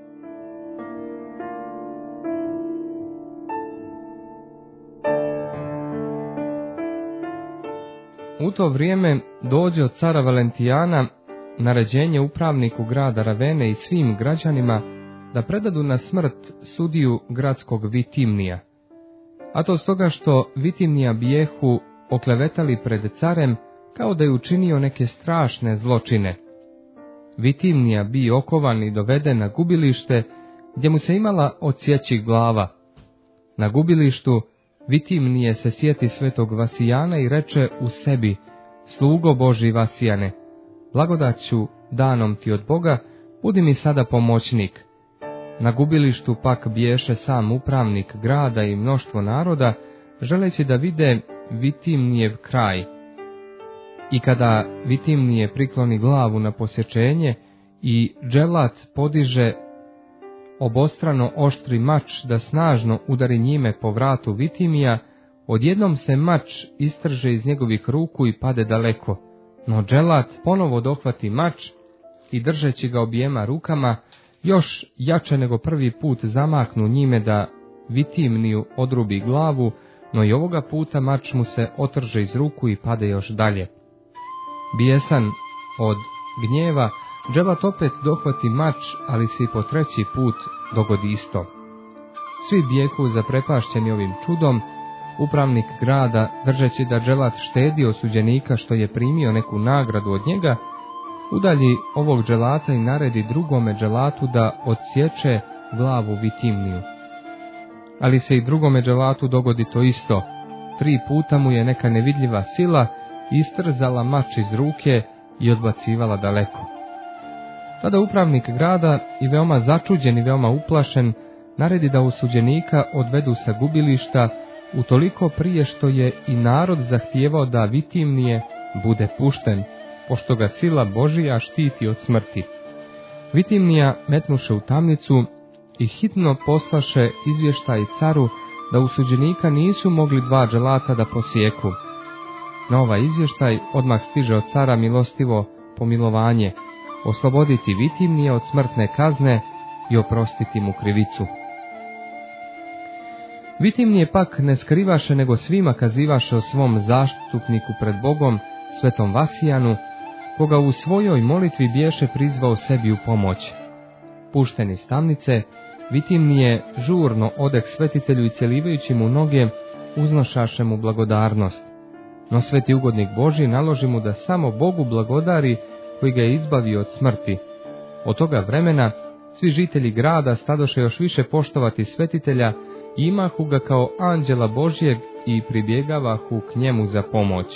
U to vrijeme dođe od cara Valentijana naređenje upravniku grada Ravene i svim građanima da predadu na smrt sudiju gradskog Vitimnija. A to stoga što Vitimnija bijehu oklevetali pred carem, kao da je učinio neke strašne zločine. Vitimnija bi okovan i doveden na gubilište, gdje mu se imala odsjeći glava. Na gubilištu Vitimnije se sjeti svetog Vasijana i reče u sebi: Slugo Božji Vasijane, blagodaću danom ti od Boga, budi mi sada pomoćnik. Na gubilištu pak biješe sam upravnik grada i mnoštvo naroda, želeći da vide Vitimnijev kraj. I kada Vitimnije prikloni glavu na posječenje i dželat podiže obostrano oštri mač da snažno udari njime po vratu Vitimija, odjednom se mač istrže iz njegovih ruku i pade daleko, no dželat ponovo dohvati mač i držeći ga objema rukama, još jače nego prvi put zamahnu njime da Vitimniju odrubi glavu, no i ovoga puta mač mu se otrže iz ruku i pade još dalje. Bijesan od gnjeva, dželat opet dohvati mač, ali se i po treći put dogodi isto. Svi bijehu zaprepašćeni ovim čudom upravnik grada, držeći da dželat štedi osuđenika što je primio neku nagradu od njega, udalji ovog dželata i naredi drugome dželatu da odsječe glavu Vitimniju. Ali se i drugome dželatu dogodi to isto. 3 puta mu je neka nevidljiva sila istrzala mač iz ruke i odbacivala daleko. Tada upravnik grada, i veoma začuđen i veoma uplašen, naredi da osuđenika odvedu sa gubilišta, utoliko prije što je i narod zahtijevao da Vitimnije bude pušten, pošto ga sila Božija štiti od smrti. Vitimnija metnuše u tamnicu i hitno poslaše izvještaj caru da osuđenika nisu mogli 2 dželata da posjeku. Na ovaj izvještaj odmah stiže od cara milostivo pomilovanje, osloboditi Vitimnije od smrtne kazne i oprostiti mu krivicu. Vitimnije pak ne skrivaše, nego svima kazivaše o svom zaštitniku pred Bogom, svetom Vasijanu, koga u svojoj molitvi biješe prizvao sebi u pomoć. Pušten iz tamnice, Vitimnije žurno ode k svetitelju i celivajući mu noge, uznošaše mu blagodarnost. No sveti ugodnik Božji naloži mu da samo Bogu blagodari, koji ga je izbavio od smrti. Od toga vremena svi žitelji grada stadoše još više poštovati svetitelja i imahu ga kao anđela Božjeg i pribjegavahu k njemu za pomoć.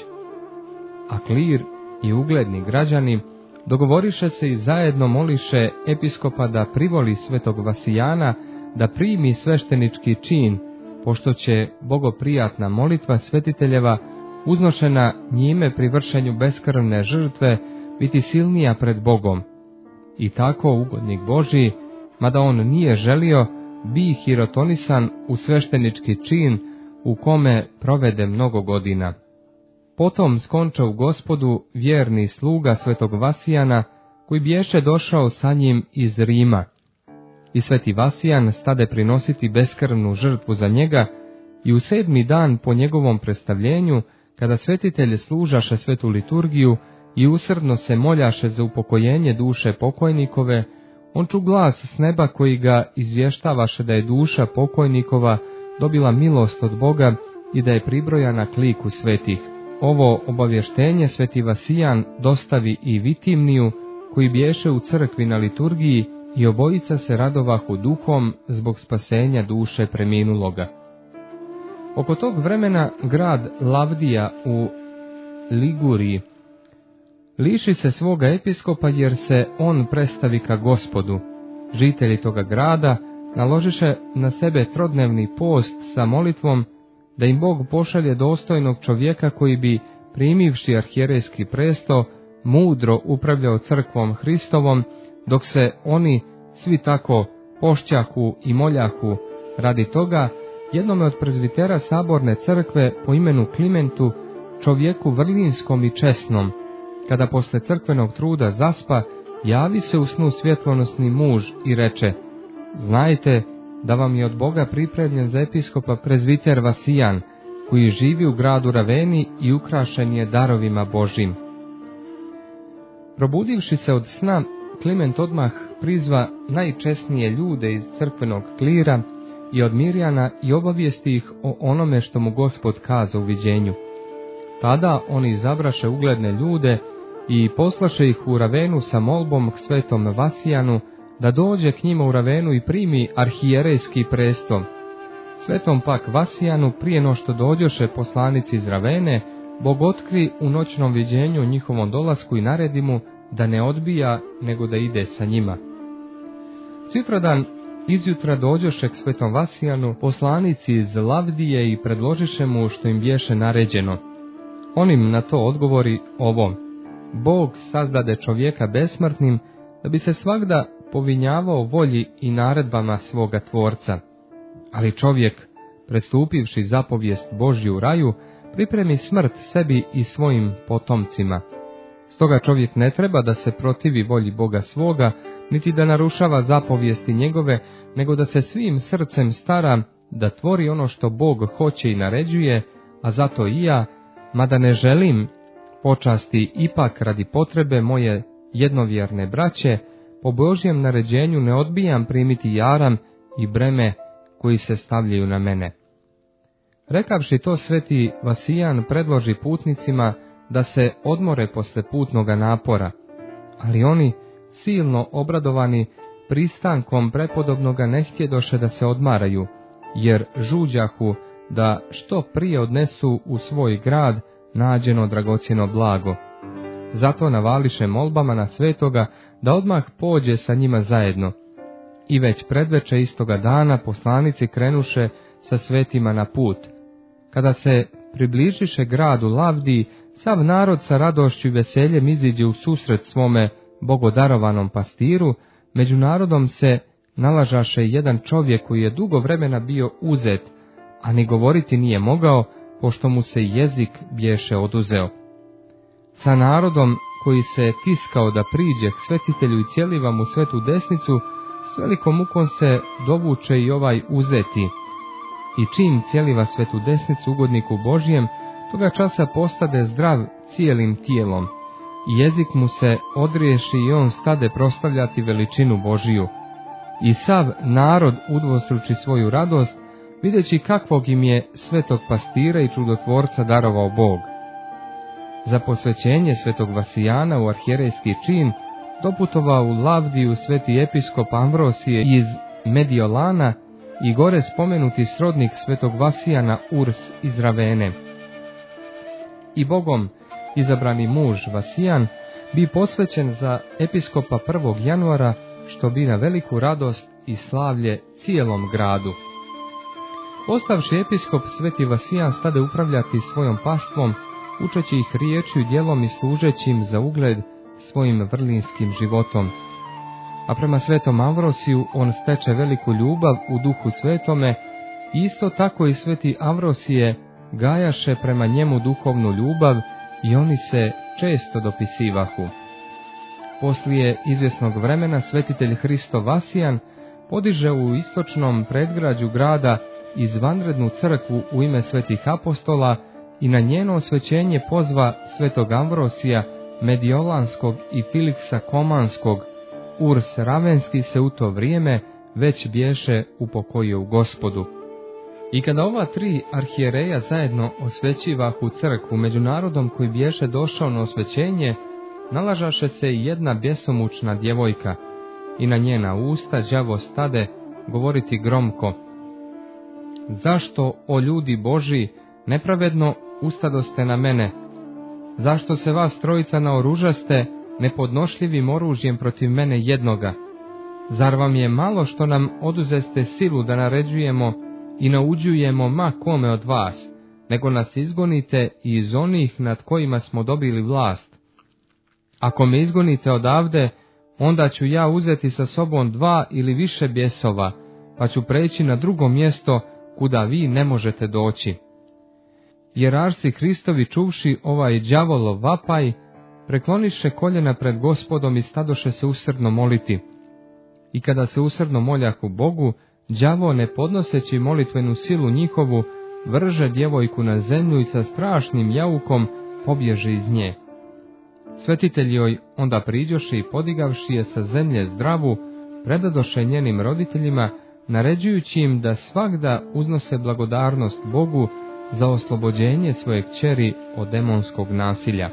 A klir i ugledni građani dogovoriše se i zajedno moliše episkopa da privoli svetog Vasijana da primi sveštenički čin, pošto će bogoprijatna molitva svetiteljeva, uznošena njime pri vršenju beskrvne žrtve, biti silnija pred Bogom. I tako ugodnik Božji, mada on nije želio, bi hirotonisan u sveštenički čin u kome provede mnogo godina. Potom skonča u Gospodu vjerni sluga svetog Vasijana, koji biješe došao sa njim iz Rima. I sveti Vasijan stade prinositi beskrvnu žrtvu za njega i u 7. dan po njegovom predstavljenju, kada svetitelj služaše svetu liturgiju i usrdno se moljaše za upokojenje duše pokojnikove, on ču glas s neba koji ga izvještavaše da je duša pokojnikova dobila milost od Boga i da je pribrojana k liku svetih. Ovo obavještenje sveti Vasijan dostavi i Vitimniju, koji biješe u crkvi na liturgiji, i obojica se radovahu duhom zbog spasenja duše preminuloga. Oko tog vremena grad Lavdija u Liguriji liši se svoga episkopa, jer se on predstavi ka Gospodu. Žitelji toga grada naložiše na sebe trodnevni post sa molitvom da im Bog pošalje dostojnog čovjeka koji bi, primivši arhijerejski presto, mudro upravljao crkvom Hristovom, dok se oni svi tako pošćahu i moljahu. Radi toga, jednome od prezbitera saborne crkve po imenu Klimentu, čovjeku vrlinskom i česnom, kada posle crkvenog truda zaspa, javi se u snu svjetlonosni muž i reče: znajte da vam je od Boga pripremljen za episkopa prezbiter Vasijan, koji živi u gradu Raveni i ukrašen je darovima Božim. Probudivši se od sna, Kliment odmah prizva najčesnije ljude iz crkvenog klira i od Mirjana i obavijesti ih o onome što mu Gospod kaza u viđenju. Tada oni izabraše ugledne ljude i poslaše ih u Ravenu sa molbom k svetom Vasijanu da dođe k njima u Ravenu i primi arhijerejski presto. Svetom pak Vasijanu, prije no što dođoše poslanici iz Ravene, Bog otkri u noćnom viđenju njihovom dolasku i naredi mu da ne odbija, nego da ide sa njima. Sutradan izjutra dođoše k svetom Vasijanu poslanici iz Lavdije i predložiše mu što im biješe naređeno. On im na to odgovori ovo: Bog sazdade čovjeka besmrtnim, da bi se svagda povinjavao volji i naredbama svoga Tvorca. Ali čovjek, prestupivši zapovijest Božju u raju, pripremi smrt sebi i svojim potomcima. Stoga čovjek ne treba da se protivi volji Boga svoga, niti da narušava zapovijesti njegove, nego da se svim srcem stara da tvori ono što Bog hoće i naređuje, a zato i ja, mada ne želim počasti, ipak radi potrebe moje jednovjerne braće, po Božjem naređenju ne odbijam primiti jaram i breme koji se stavljaju na mene. Rekavši to, sveti Vasijan predloži putnicima da se odmore posle putnoga napora, ali oni, silno obradovani pristankom prepodobnoga, ne htjedoše da se odmaraju, jer žuđahu da što prije odnesu u svoj grad nađeno dragocjeno blago. Zato navališe molbama na svetoga da odmah pođe sa njima zajedno. I već predveče istoga dana poslanici krenuše sa svetima na put. Kada se približiše gradu Lavdiji, sav narod sa radošću i veseljem iziđe u susret svome bogodarovanom pastiru. Među narodom se nalažaše jedan čovjek koji je dugo vremena bio uzet, a ni govoriti nije mogao, pošto mu se jezik bješe oduzeo. Sa narodom koji se tiskao da priđe k svetitelju i cijeliva mu svetu desnicu, s velikom mukom se dovuče i ovaj uzeti. I čim cijeliva svetu desnicu ugodniku Božjem, toga časa postade zdrav cijelim tijelom. I jezik mu se odriješi i on stade proslavljati veličinu Božiju. I sav narod udvostruči svoju radost, videći kakvog im je svetog pastira i čudotvorca darovao Bog. Za posvećenje svetog Vasijana u arhijerejski čin doputovao u Lavdiju sveti episkop Amvrosije iz Mediolana i gore spomenuti srodnik svetog Vasijana Urs iz Ravene. I Bogom izabrani muž Vasijan bi posvećen za episkopa 1. januara, što bi na veliku radost i slavlje cijelom gradu. Postavši episkop, sveti Vasijan stade upravljati svojom pastvom, učeći ih riječju, djelom i služeći im za ugled svojim vrlinskim životom. A prema svetom Amvrosiju on steče veliku ljubav u duhu svetome, i isto tako i sveti Amvrosije gajaše prema njemu duhovnu ljubav i oni se često dopisivahu. Poslije izvjesnog vremena svetitelj Hristo Vasijan podiže u istočnom predgrađu grada izvanrednu crkvu u ime svetih apostola i na njeno osvećenje pozva svetog Amvrosija Mediolanskog i Filiksa Komanskog. Urs Ravenski se u to vrijeme već bješe upokojio u Gospodu. I kada ova tri arhijereja zajedno osvećivahu crkvu među narodom koji bješe došao na osvećenje, nalažaše se i jedna bjesomučna djevojka, i na njena usta đavo stade govoriti gromko: Zašto, o ljudi Božji, nepravedno ustadoste na mene? Zašto se vas trojica naoružaste nepodnošljivim oružjem protiv mene jednoga? Zar vam je malo što nam oduzeste silu da naređujemo i nauđujemo ma kome od vas, nego nas izgonite i iz onih nad kojima smo dobili vlast? Ako me izgonite odavde, onda ću ja uzeti sa sobom 2 ili više bjesova, pa ću preći na drugo mjesto kuda vi ne možete doći. Jerarci Hristovi, čuvši ovaj đavolov vapaj, prekloniše koljena pred Gospodom i stadoše se usrdno moliti. I kada se usrdno moljahu Bogu, đavo, ne podnoseći molitvenu silu njihovu, vrže djevojku na zemlju i sa strašnim jaukom pobježe iz nje. Svetitelji joj onda priđoše i podigavši je sa zemlje zdravu, predadoše njenim roditeljima, naređujući im da svagda uznose blagodarnost Bogu za oslobođenje svoje kćeri od demonskog nasilja.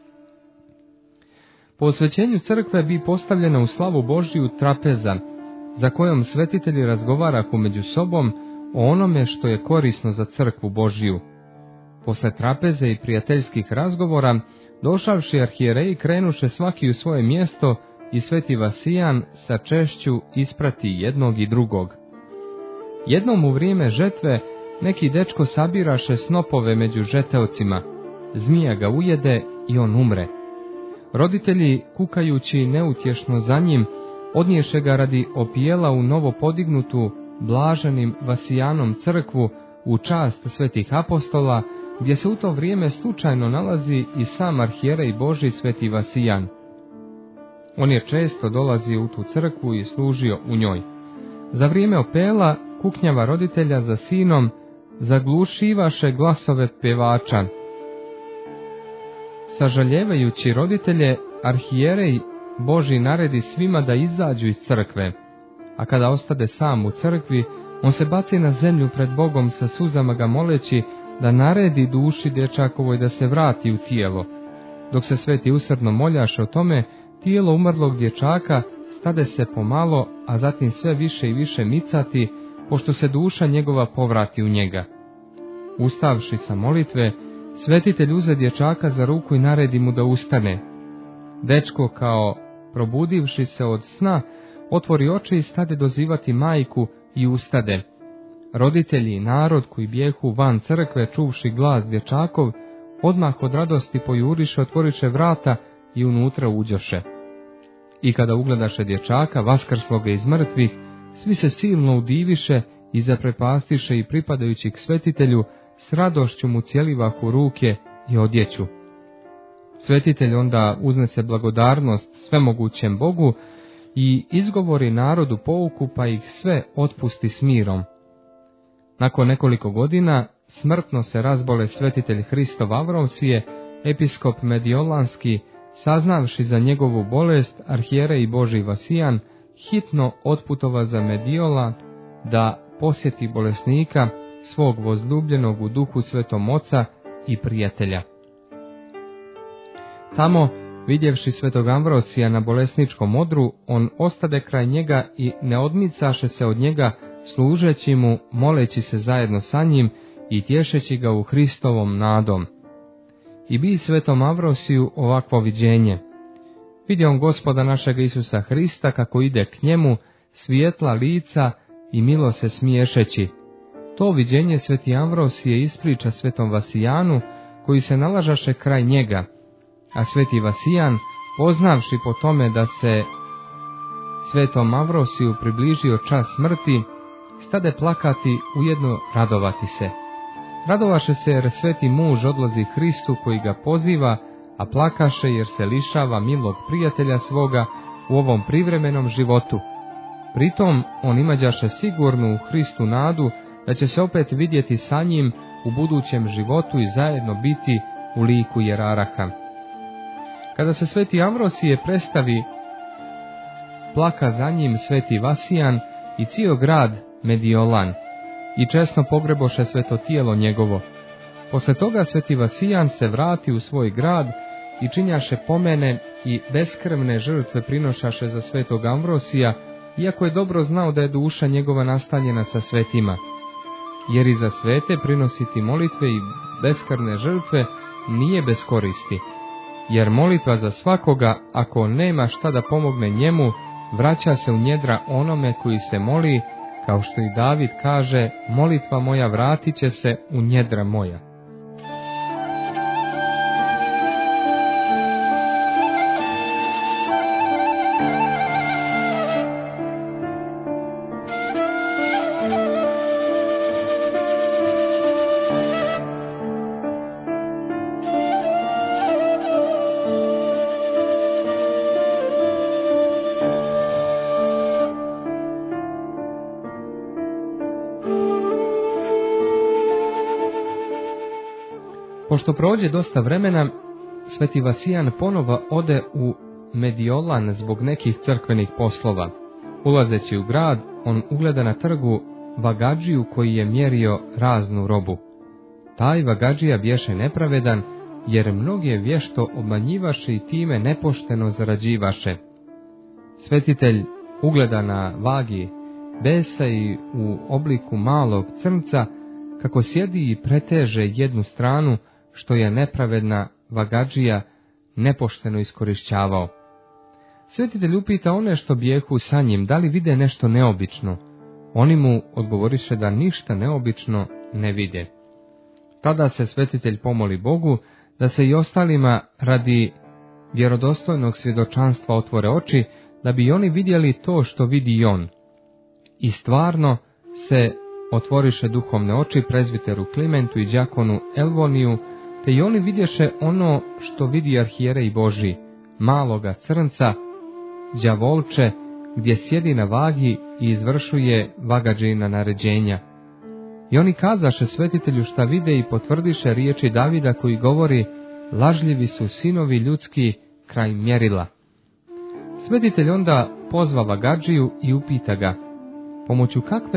Po osvećenju crkve bi postavljena u slavu Božiju trapeza, za kojom svetitelji razgovarahu među sobom o onome što je korisno za crkvu Božiju. Posle trapeze i prijateljskih razgovora, došavši arhijereji krenuše svaki u svoje mjesto i sveti Vasijan sa češću isprati jednog i drugog. Jednom u vrijeme žetve neki dečko sabiraše snopove među žeteocima, zmija ga ujede i on umre. Roditelji, kukajući neutješno za njim, odniješe ga radi opijela u novo podignutu blaženim Vasijanom crkvu u čast svetih apostola, gdje se u to vrijeme slučajno nalazi i sam arhijerej Božji sveti Vasijan. On je često dolazio u tu crkvu i služio u njoj. Za vrijeme opela kuknjava roditelja za sinom zaglušivaše glasove pjevača. Sažaljevajući roditelje, arhijerej Božji naredi svima da izađu iz crkve, a kada ostade sam u crkvi, On se baci na zemlju pred Bogom sa suzama ga moleći da naredi duši dječakovoj da se vrati u tijelo. Dok se sveti usrdno moljaše o tome, tijelo umrlog dječaka stade se pomalo, a zatim sve više i više micati, pošto se duša njegova povrati u njega. Ustavši sa molitve, svetitelj uze dječaka za ruku i naredi mu da ustane. Dečko, kao probudivši se od sna, otvori oči i stade dozivati majku i ustade. Roditelji i narod koji bijehu van crkve čuvši glas dječakov, odmah od radosti pojuriše, otvoriše vrata i unutra uđoše. I kada ugledaše dječaka, vaskrsloga iz mrtvih, svi se silno udiviše i zaprepastiše i pripadajući k svetitelju, s radošću mu cijelivahu ruke i odjeću. Svetitelj onda uznese blagodarnost svemogućem Bogu i izgovori narodu pouku, pa ih sve otpusti s mirom. Nakon nekoliko godina smrtno se razbole svetitelj Hristov Avrosije, episkop Mediolanski, saznavši za njegovu bolest, arhijerej Božji Vasijan hitno otputova za Mediola da posjeti bolesnika, svog возljubljenog u duhu Svetom Oca i prijatelja. Tamo, vidjevši svetog Amvrosija na bolesničkom odru, on ostade kraj njega i ne odmicaše se od njega, služeći mu, moleći se zajedno sa njim i tješeći ga u Hristovom nadom. I bi svetom Amvrosiju ovakvo viđenje. Vidio on Gospoda našega Isusa Hrista kako ide k njemu, svijetla lica i milo se smiješeći. To viđenje sveti Amvrosije ispriča svetom Vasijanu, koji se nalažaše kraj njega, a sveti Vasijan, poznavši po tome da se svetom Amvrosiju približio čas smrti, stade plakati, ujedno radovati se. Radovaše se jer sveti muž odlazi Hristu koji ga poziva, a plakaše jer se lišava milog prijatelja svoga u ovom privremenom životu. Pritom on imađaše sigurnu u Hristu nadu da će se opet vidjeti sa njim u budućem životu i zajedno biti u liku jeraraha. Kada se sveti Amvrosije predstavi, plaka za njim sveti Vasijan i cijel grad Mediolan i česno pogreboše sveto tijelo njegovo. Posle toga sveti Vasijan se vrati u svoj grad i činjaše pomene i beskrvne žrtve prinošaše za svetog Amvrosija, iako je dobro znao da je duša njegova nastanjena sa svetima. Jer i za svete prinositi molitve i beskrvne žrtve nije bez koristi, jer molitva za svakoga, ako nema šta da pomogne njemu, vraća se u njedra onome koji se moli, kao što i David kaže, molitva moja vratit će se u njedra moja. Pošto prođe dosta vremena, sveti Vasijan ponova ode u Mediolan zbog nekih crkvenih poslova. Ulazeći u grad, on ugleda na trgu vagadžiju koji je mjerio raznu robu. Taj vagadžija bješe nepravedan, jer mnoge vješto obmanjivaše i time nepošteno zarađivaše. Svetitelj ugleda na vagi besa i u obliku malog crnca, kako sjedi i preteže jednu stranu, što je nepravedna vagadžija nepošteno iskorišćavao. Svetitelj upita one što bijehu sa njim, da li vide nešto neobično. Oni mu odgovoriše da ništa neobično ne vide. Tada se svetitelj pomoli Bogu da se i ostalima radi vjerodostojnog svjedočanstva otvore oči, da bi oni vidjeli to što vidi i on. I stvarno se otvoriše duhovne oči prezbiteru Klimentu i đakonu Elvoniju, te i oni vidješe ono što vidi arhijerej Božji, maloga crnca, đavolče, gdje sjedi na vagi i izvršuje vagadžijina naređenja. I oni kazaše svetitelju šta vide i potvrdiše riječi Davida koji govori, lažljivi su sinovi ljudski kraj mjerila. Svetitelj onda pozva vagadžiju i upita ga, pomoću kakve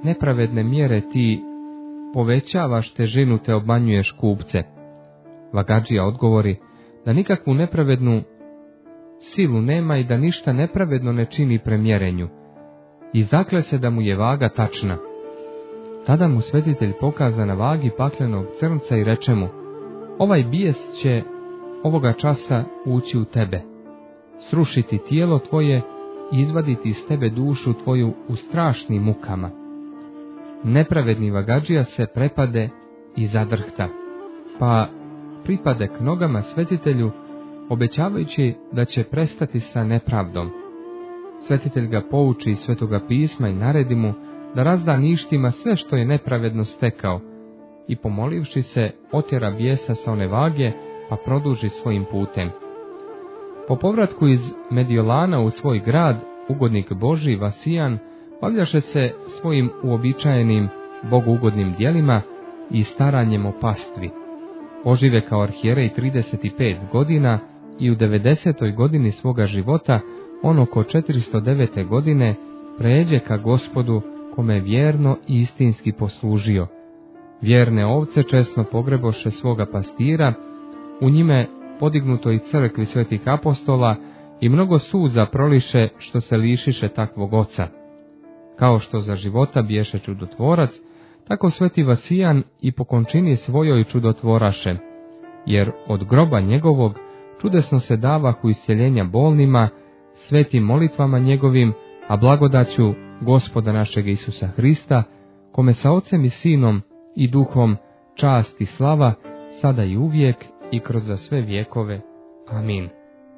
nepravedne mjere ti povećavaš težinu te obmanjuješ kupce. Vagadžija odgovori da nikakvu nepravednu silu nema i da ništa nepravedno ne čini premjerenju. I zakle se da mu je vaga tačna. Tada mu svetitelj pokaza na vagi paklenog crnca i reče mu: ovaj bijes će ovoga časa ući u tebe, srušiti tijelo tvoje i izvaditi iz tebe dušu tvoju u strašnim mukama. Nepravedni vagadžija se prepade i zadrhta, pa pripade k nogama svetitelju, obećavajući da će prestati sa nepravdom. Svetitelj ga pouči iz Svetoga pisma i naredi mu da razda ništima sve što je nepravedno stekao i pomolivši se otjera bijesa sa one vage, pa produži svojim putem. Po povratku iz Mediolana u svoj grad, ugodnik Božji Vasijan bavljaše se svojim uobičajenim boguugodnim djelima i staranjem o pastvi. Ožive kao arhijerej 35 godina i u 90. godini svoga života, on oko 409. godine pređe ka Gospodu, kome je vjerno i istinski poslužio. Vjerne ovce česno pogreboše svoga pastira, u njime podignutoj crkvi svetih apostola, i mnogo suza proliše što se lišiše takvog oca. Kao što za života biješe čudotvorac, tako sveti Vasijan i po končini svojoj čudotvoraše, jer od groba njegovog čudesno se davahu isceljenja bolnima, svetim molitvama njegovim, a blagodaću Gospoda našeg Isusa Hrista, kome sa Ocem i Sinom i Duhom čast i slava, sada i uvijek i kroz za sve vjekove. Amin.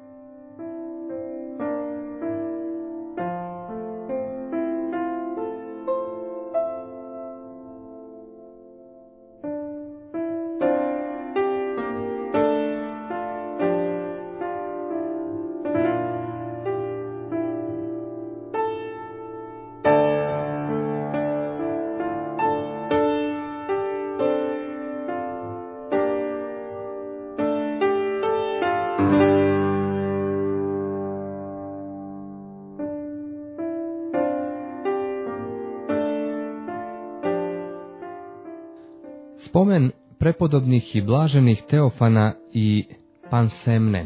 Spomen prepodobnih i blaženih Teofana i Pansemne.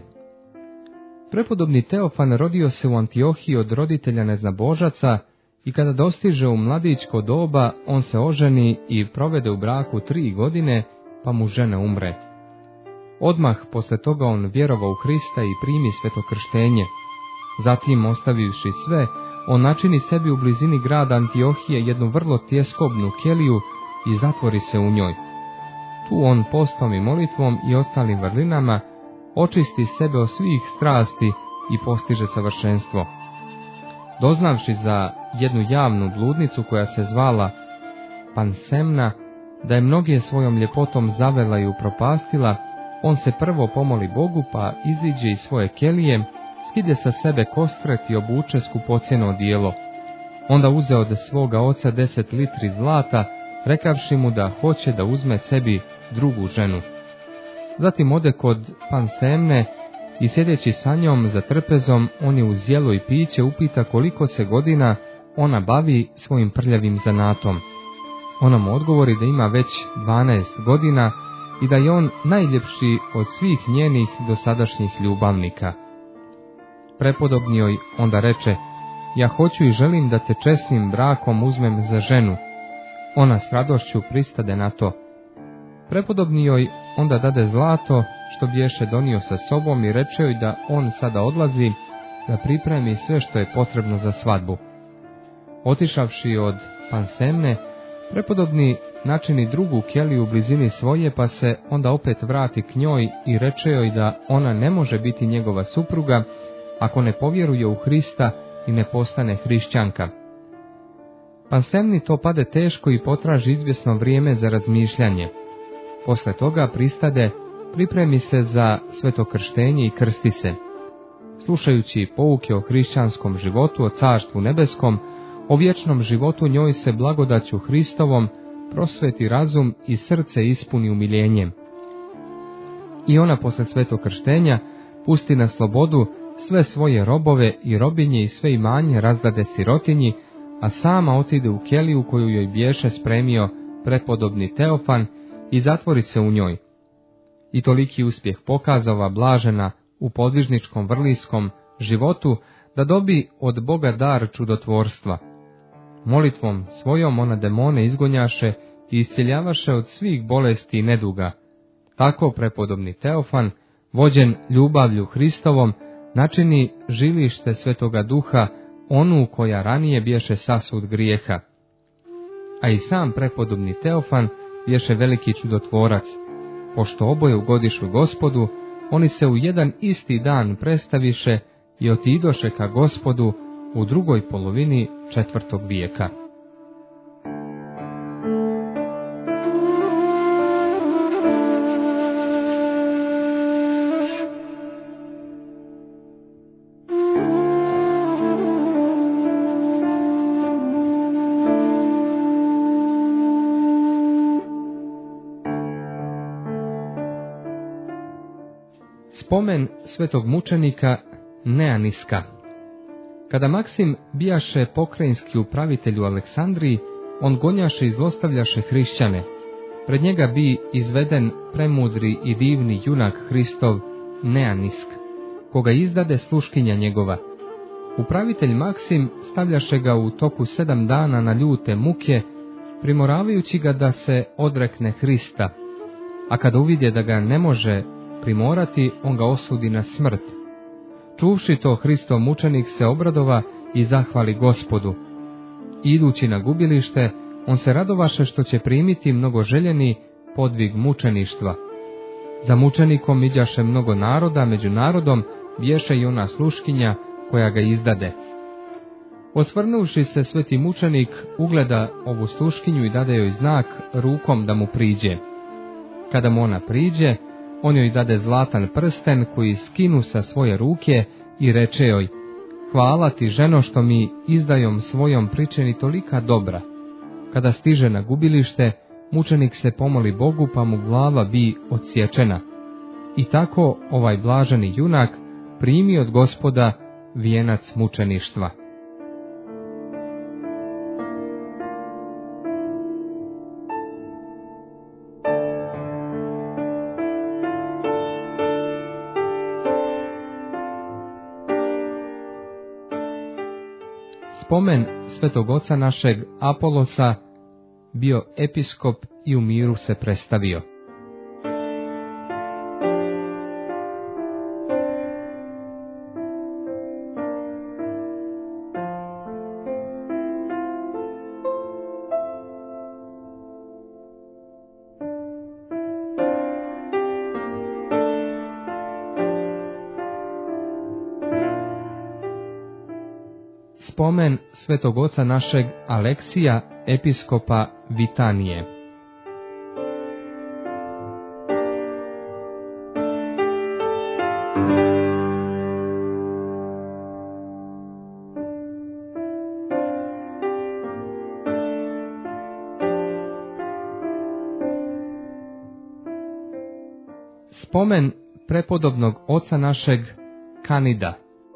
Prepodobni Teofan rodio se u Antiohiji od roditelja neznabožaca i kada dostiže u mladićko doba, on se oženi i provede u braku 3 godine, pa mu žena umre. Odmah posle toga on vjerovao u Hrista i primi svetokrštenje. Zatim, ostavivši sve, on načini sebi u blizini grada Antiohije jednu vrlo tjeskobnu keliju i zatvori se u njoj. Tu on postom i molitvom i ostalim vrlinama očisti sebe od svih strasti i postiže savršenstvo. Doznavši za jednu javnu bludnicu koja se zvala Pansemna, da je mnoge svojom ljepotom zavela i upropastila, on se prvo pomoli Bogu, pa iziđe iz svoje kelije, skide sa sebe kostret i obuče skupocjeno odijelo. Onda uze od svoga oca 10 litri zlata, rekavši mu da hoće da uzme sebi drugu ženu. Zatim ode kod Pansemne i sjedeći sa njom za trpezom, on je uz jelo i piće upita koliko se godina ona bavi svojim prljavim zanatom. Ona mu odgovori da ima već 12 godina i da je on najljepši od svih njenih dosadašnjih ljubavnika. Prepodobni joj onda reče: ja hoću i želim da te česnim brakom uzmem za ženu. Ona s radošću pristade na to. Prepodobni joj onda dade zlato što biješe donio sa sobom i reče joj da on sada odlazi da pripremi sve što je potrebno za svadbu. Otišavši od Pansemne, prepodobni načini drugu keliju u blizini svoje, pa se onda opet vrati k njoj i reče joj da ona ne može biti njegova supruga ako ne povjeruje u Hrista i ne postane hrišćanka. Pansemni to pade teško i potraži izvjesno vrijeme za razmišljanje. Posle toga pristade, pripremi se za svetokrštenje i krsti se. Slušajući pouke o hrišćanskom životu, o carstvu nebeskom, o vječnom životu, njoj se blagodaću Hristovom prosveti razum i srce ispuni umiljenjem. I ona posle svetokrštenja pusti na slobodu sve svoje robove i robinje i sve imanje razdade sirotinji, a sama otide u keliju koju joj biješe spremio prepodobni Teofan i zatvori se u njoj. I toliki uspjeh pokazava blažena u podvižničkom vrlijskom životu da dobi od Boga dar čudotvorstva. Molitvom svojom ona demone izgonjaše i isceljavaše od svih bolesti i neduga. Tako prepodobni Teofan, vođen ljubavlju Hristovom, načini žilište Svetoga Duha, onu koja ranije biješe sasud grijeha. A i sam prepodobni Teofan biješe veliki čudotvorac. Pošto oboje ugodišu Gospodu, oni se u jedan isti dan predstaviše i otidoše ka Gospodu u drugoj polovini 4. vijeka. Spomen svetog mučenika Neaniska. Kada Maksim bijaše pokrajinski upravitelj u Aleksandriji, on gonjaše i zlostavljaše hrišćane. Pred njega bi izveden premudri i divni junak Hristov Neanisk, koga izdade sluškinja njegova. Upravitelj Maksim stavljaše ga u toku 7 dana na ljute muke, primoravajući ga da se odrekne Hrista, a kada uvidje da ga ne može primorati, on ga osudi na smrt. Čuvši to, Hristov mučenik se obradova i zahvali Gospodu. Idući na gubilište, on se radovaše što će primiti mnogoželjeni podvig mučeništva. Za mučenikom iđaše mnogo naroda, među narodom biješe i ona sluškinja koja ga izdade. Osvrnuvši se, sveti mučenik ugleda ovu sluškinju i dade joj znak rukom da mu priđe. Kada mu ona priđe, on joj dade zlatan prsten koji skinu sa svoje ruke i reče joj: hvala ti, ženo, što mi izdajom svojom pričini tolika dobra. Kada stiže na gubilište, mučenik se pomoli Bogu, pa mu glava bi odsječena. I tako ovaj blaženi junak primi od Gospoda vijenac mučeništva. Spomen svetog oca našeg Apolosa bio episkop i u miru se predstavio. Spomen svetog oca našeg Aleksija, episkopa Vitanije. Spomen prepodobnog oca našeg Kanida.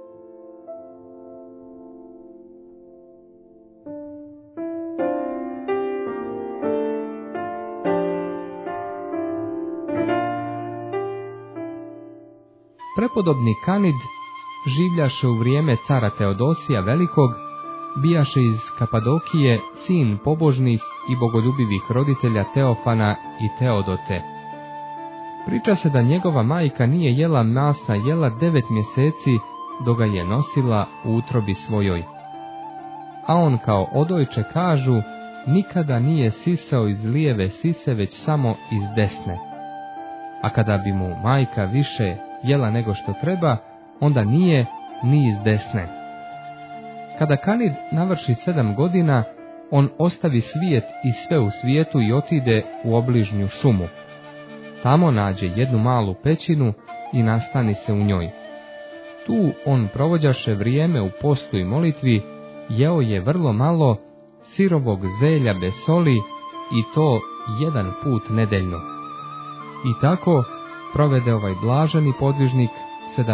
Prepodobni Kanid življaše u vrijeme cara Teodosija Velikog, bijaše iz Kapadokije, sin pobožnih i bogoljubivih roditelja Teofana i Teodote. Priča se da njegova majka nije jela masna jela 9 mjeseci dok ga je nosila u utrobi svojoj. A on kao odojče, kažu, nikada nije sisao iz lijeve sise, već samo iz desne. A kada bi mu majka više jela nego što treba, onda nije ni iz desne. Kada Kanid navrši 7 godina, on ostavi svijet i sve u svijetu i otide u obližnju šumu. Tamo nađe jednu malu pećinu i nastani se u njoj. Tu on provođaše vrijeme u postu i molitvi, jeo je vrlo malo sirovog zelja bez soli i to 1 put nedeljno. I tako provede ovaj blaženi podvižnik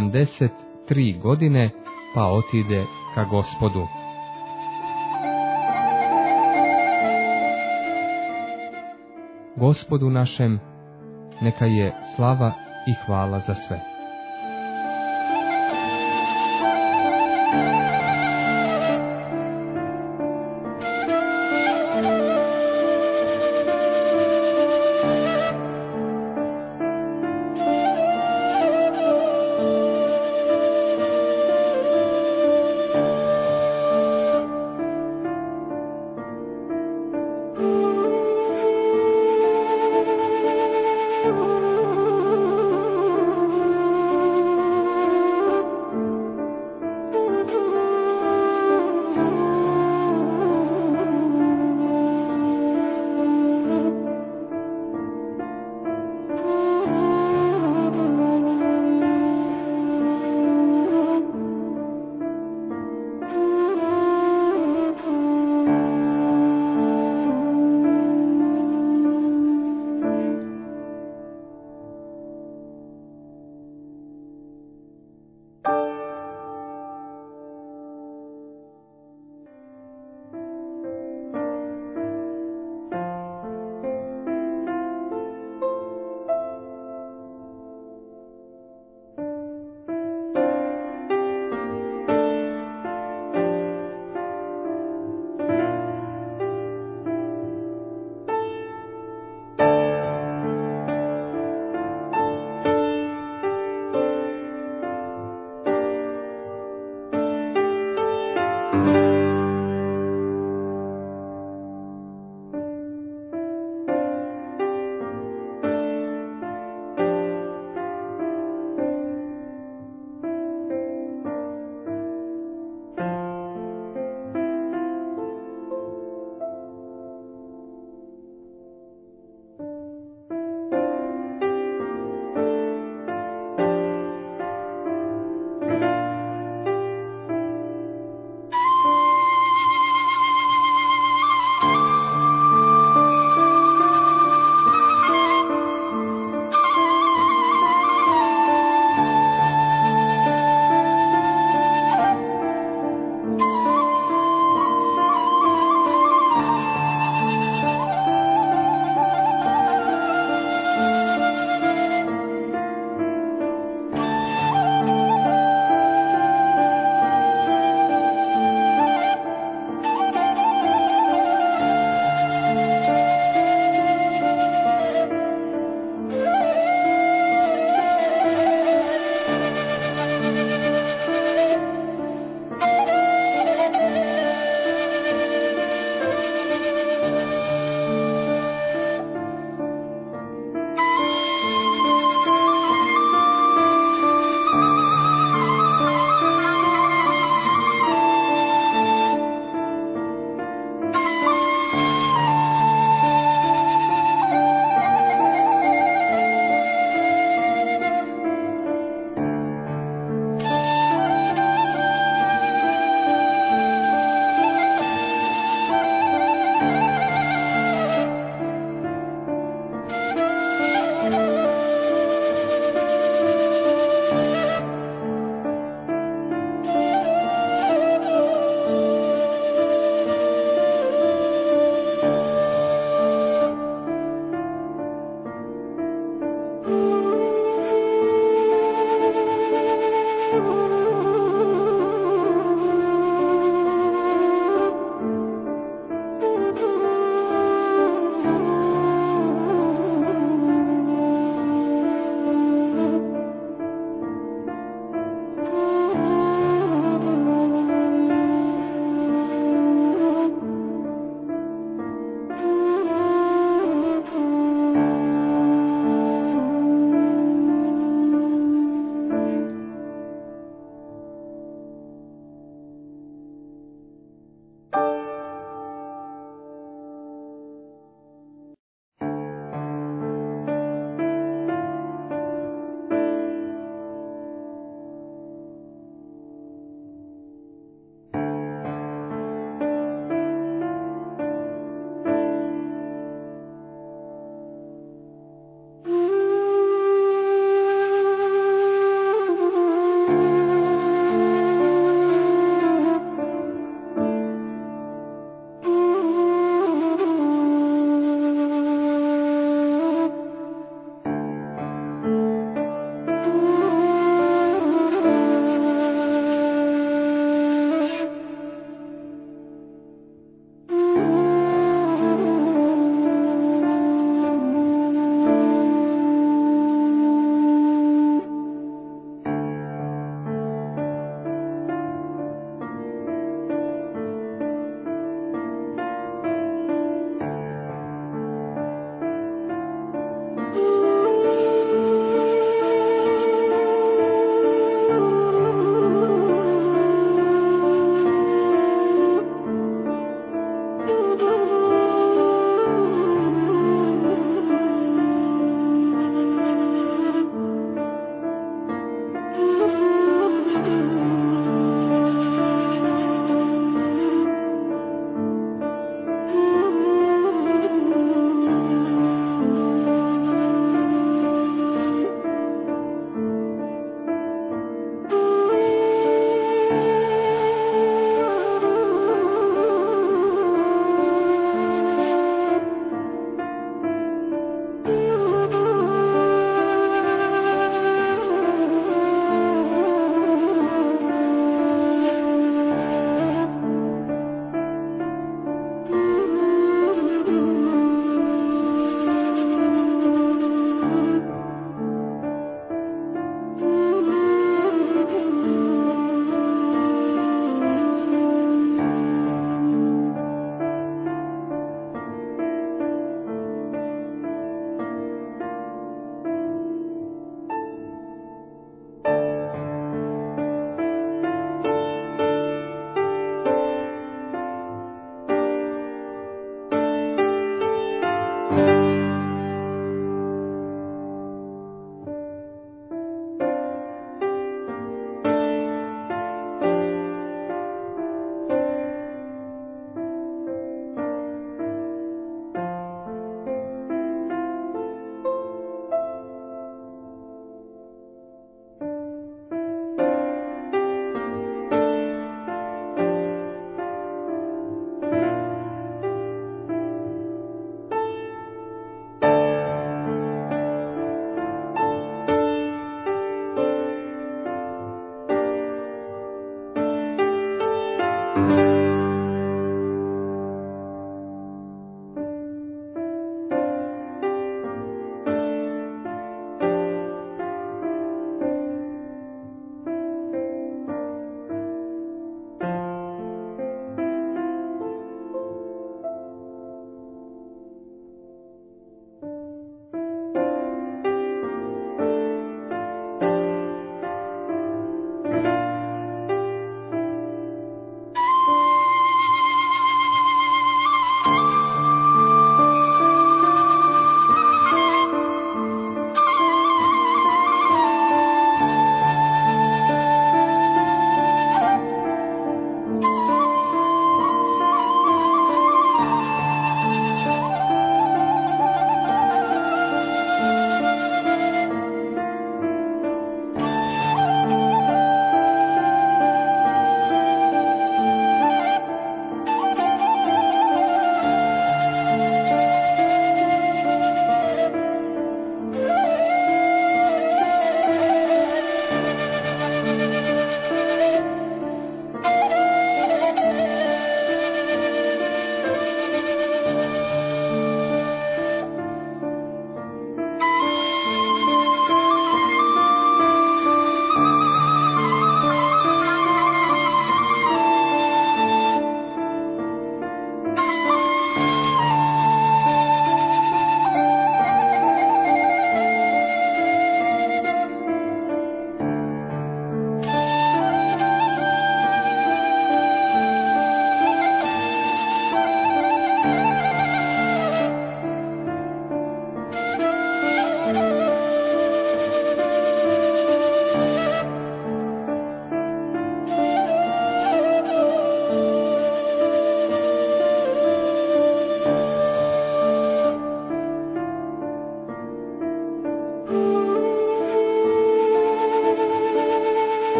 73 godine, pa otide ka Gospodu. Gospodu našem, neka je slava i hvala za sve.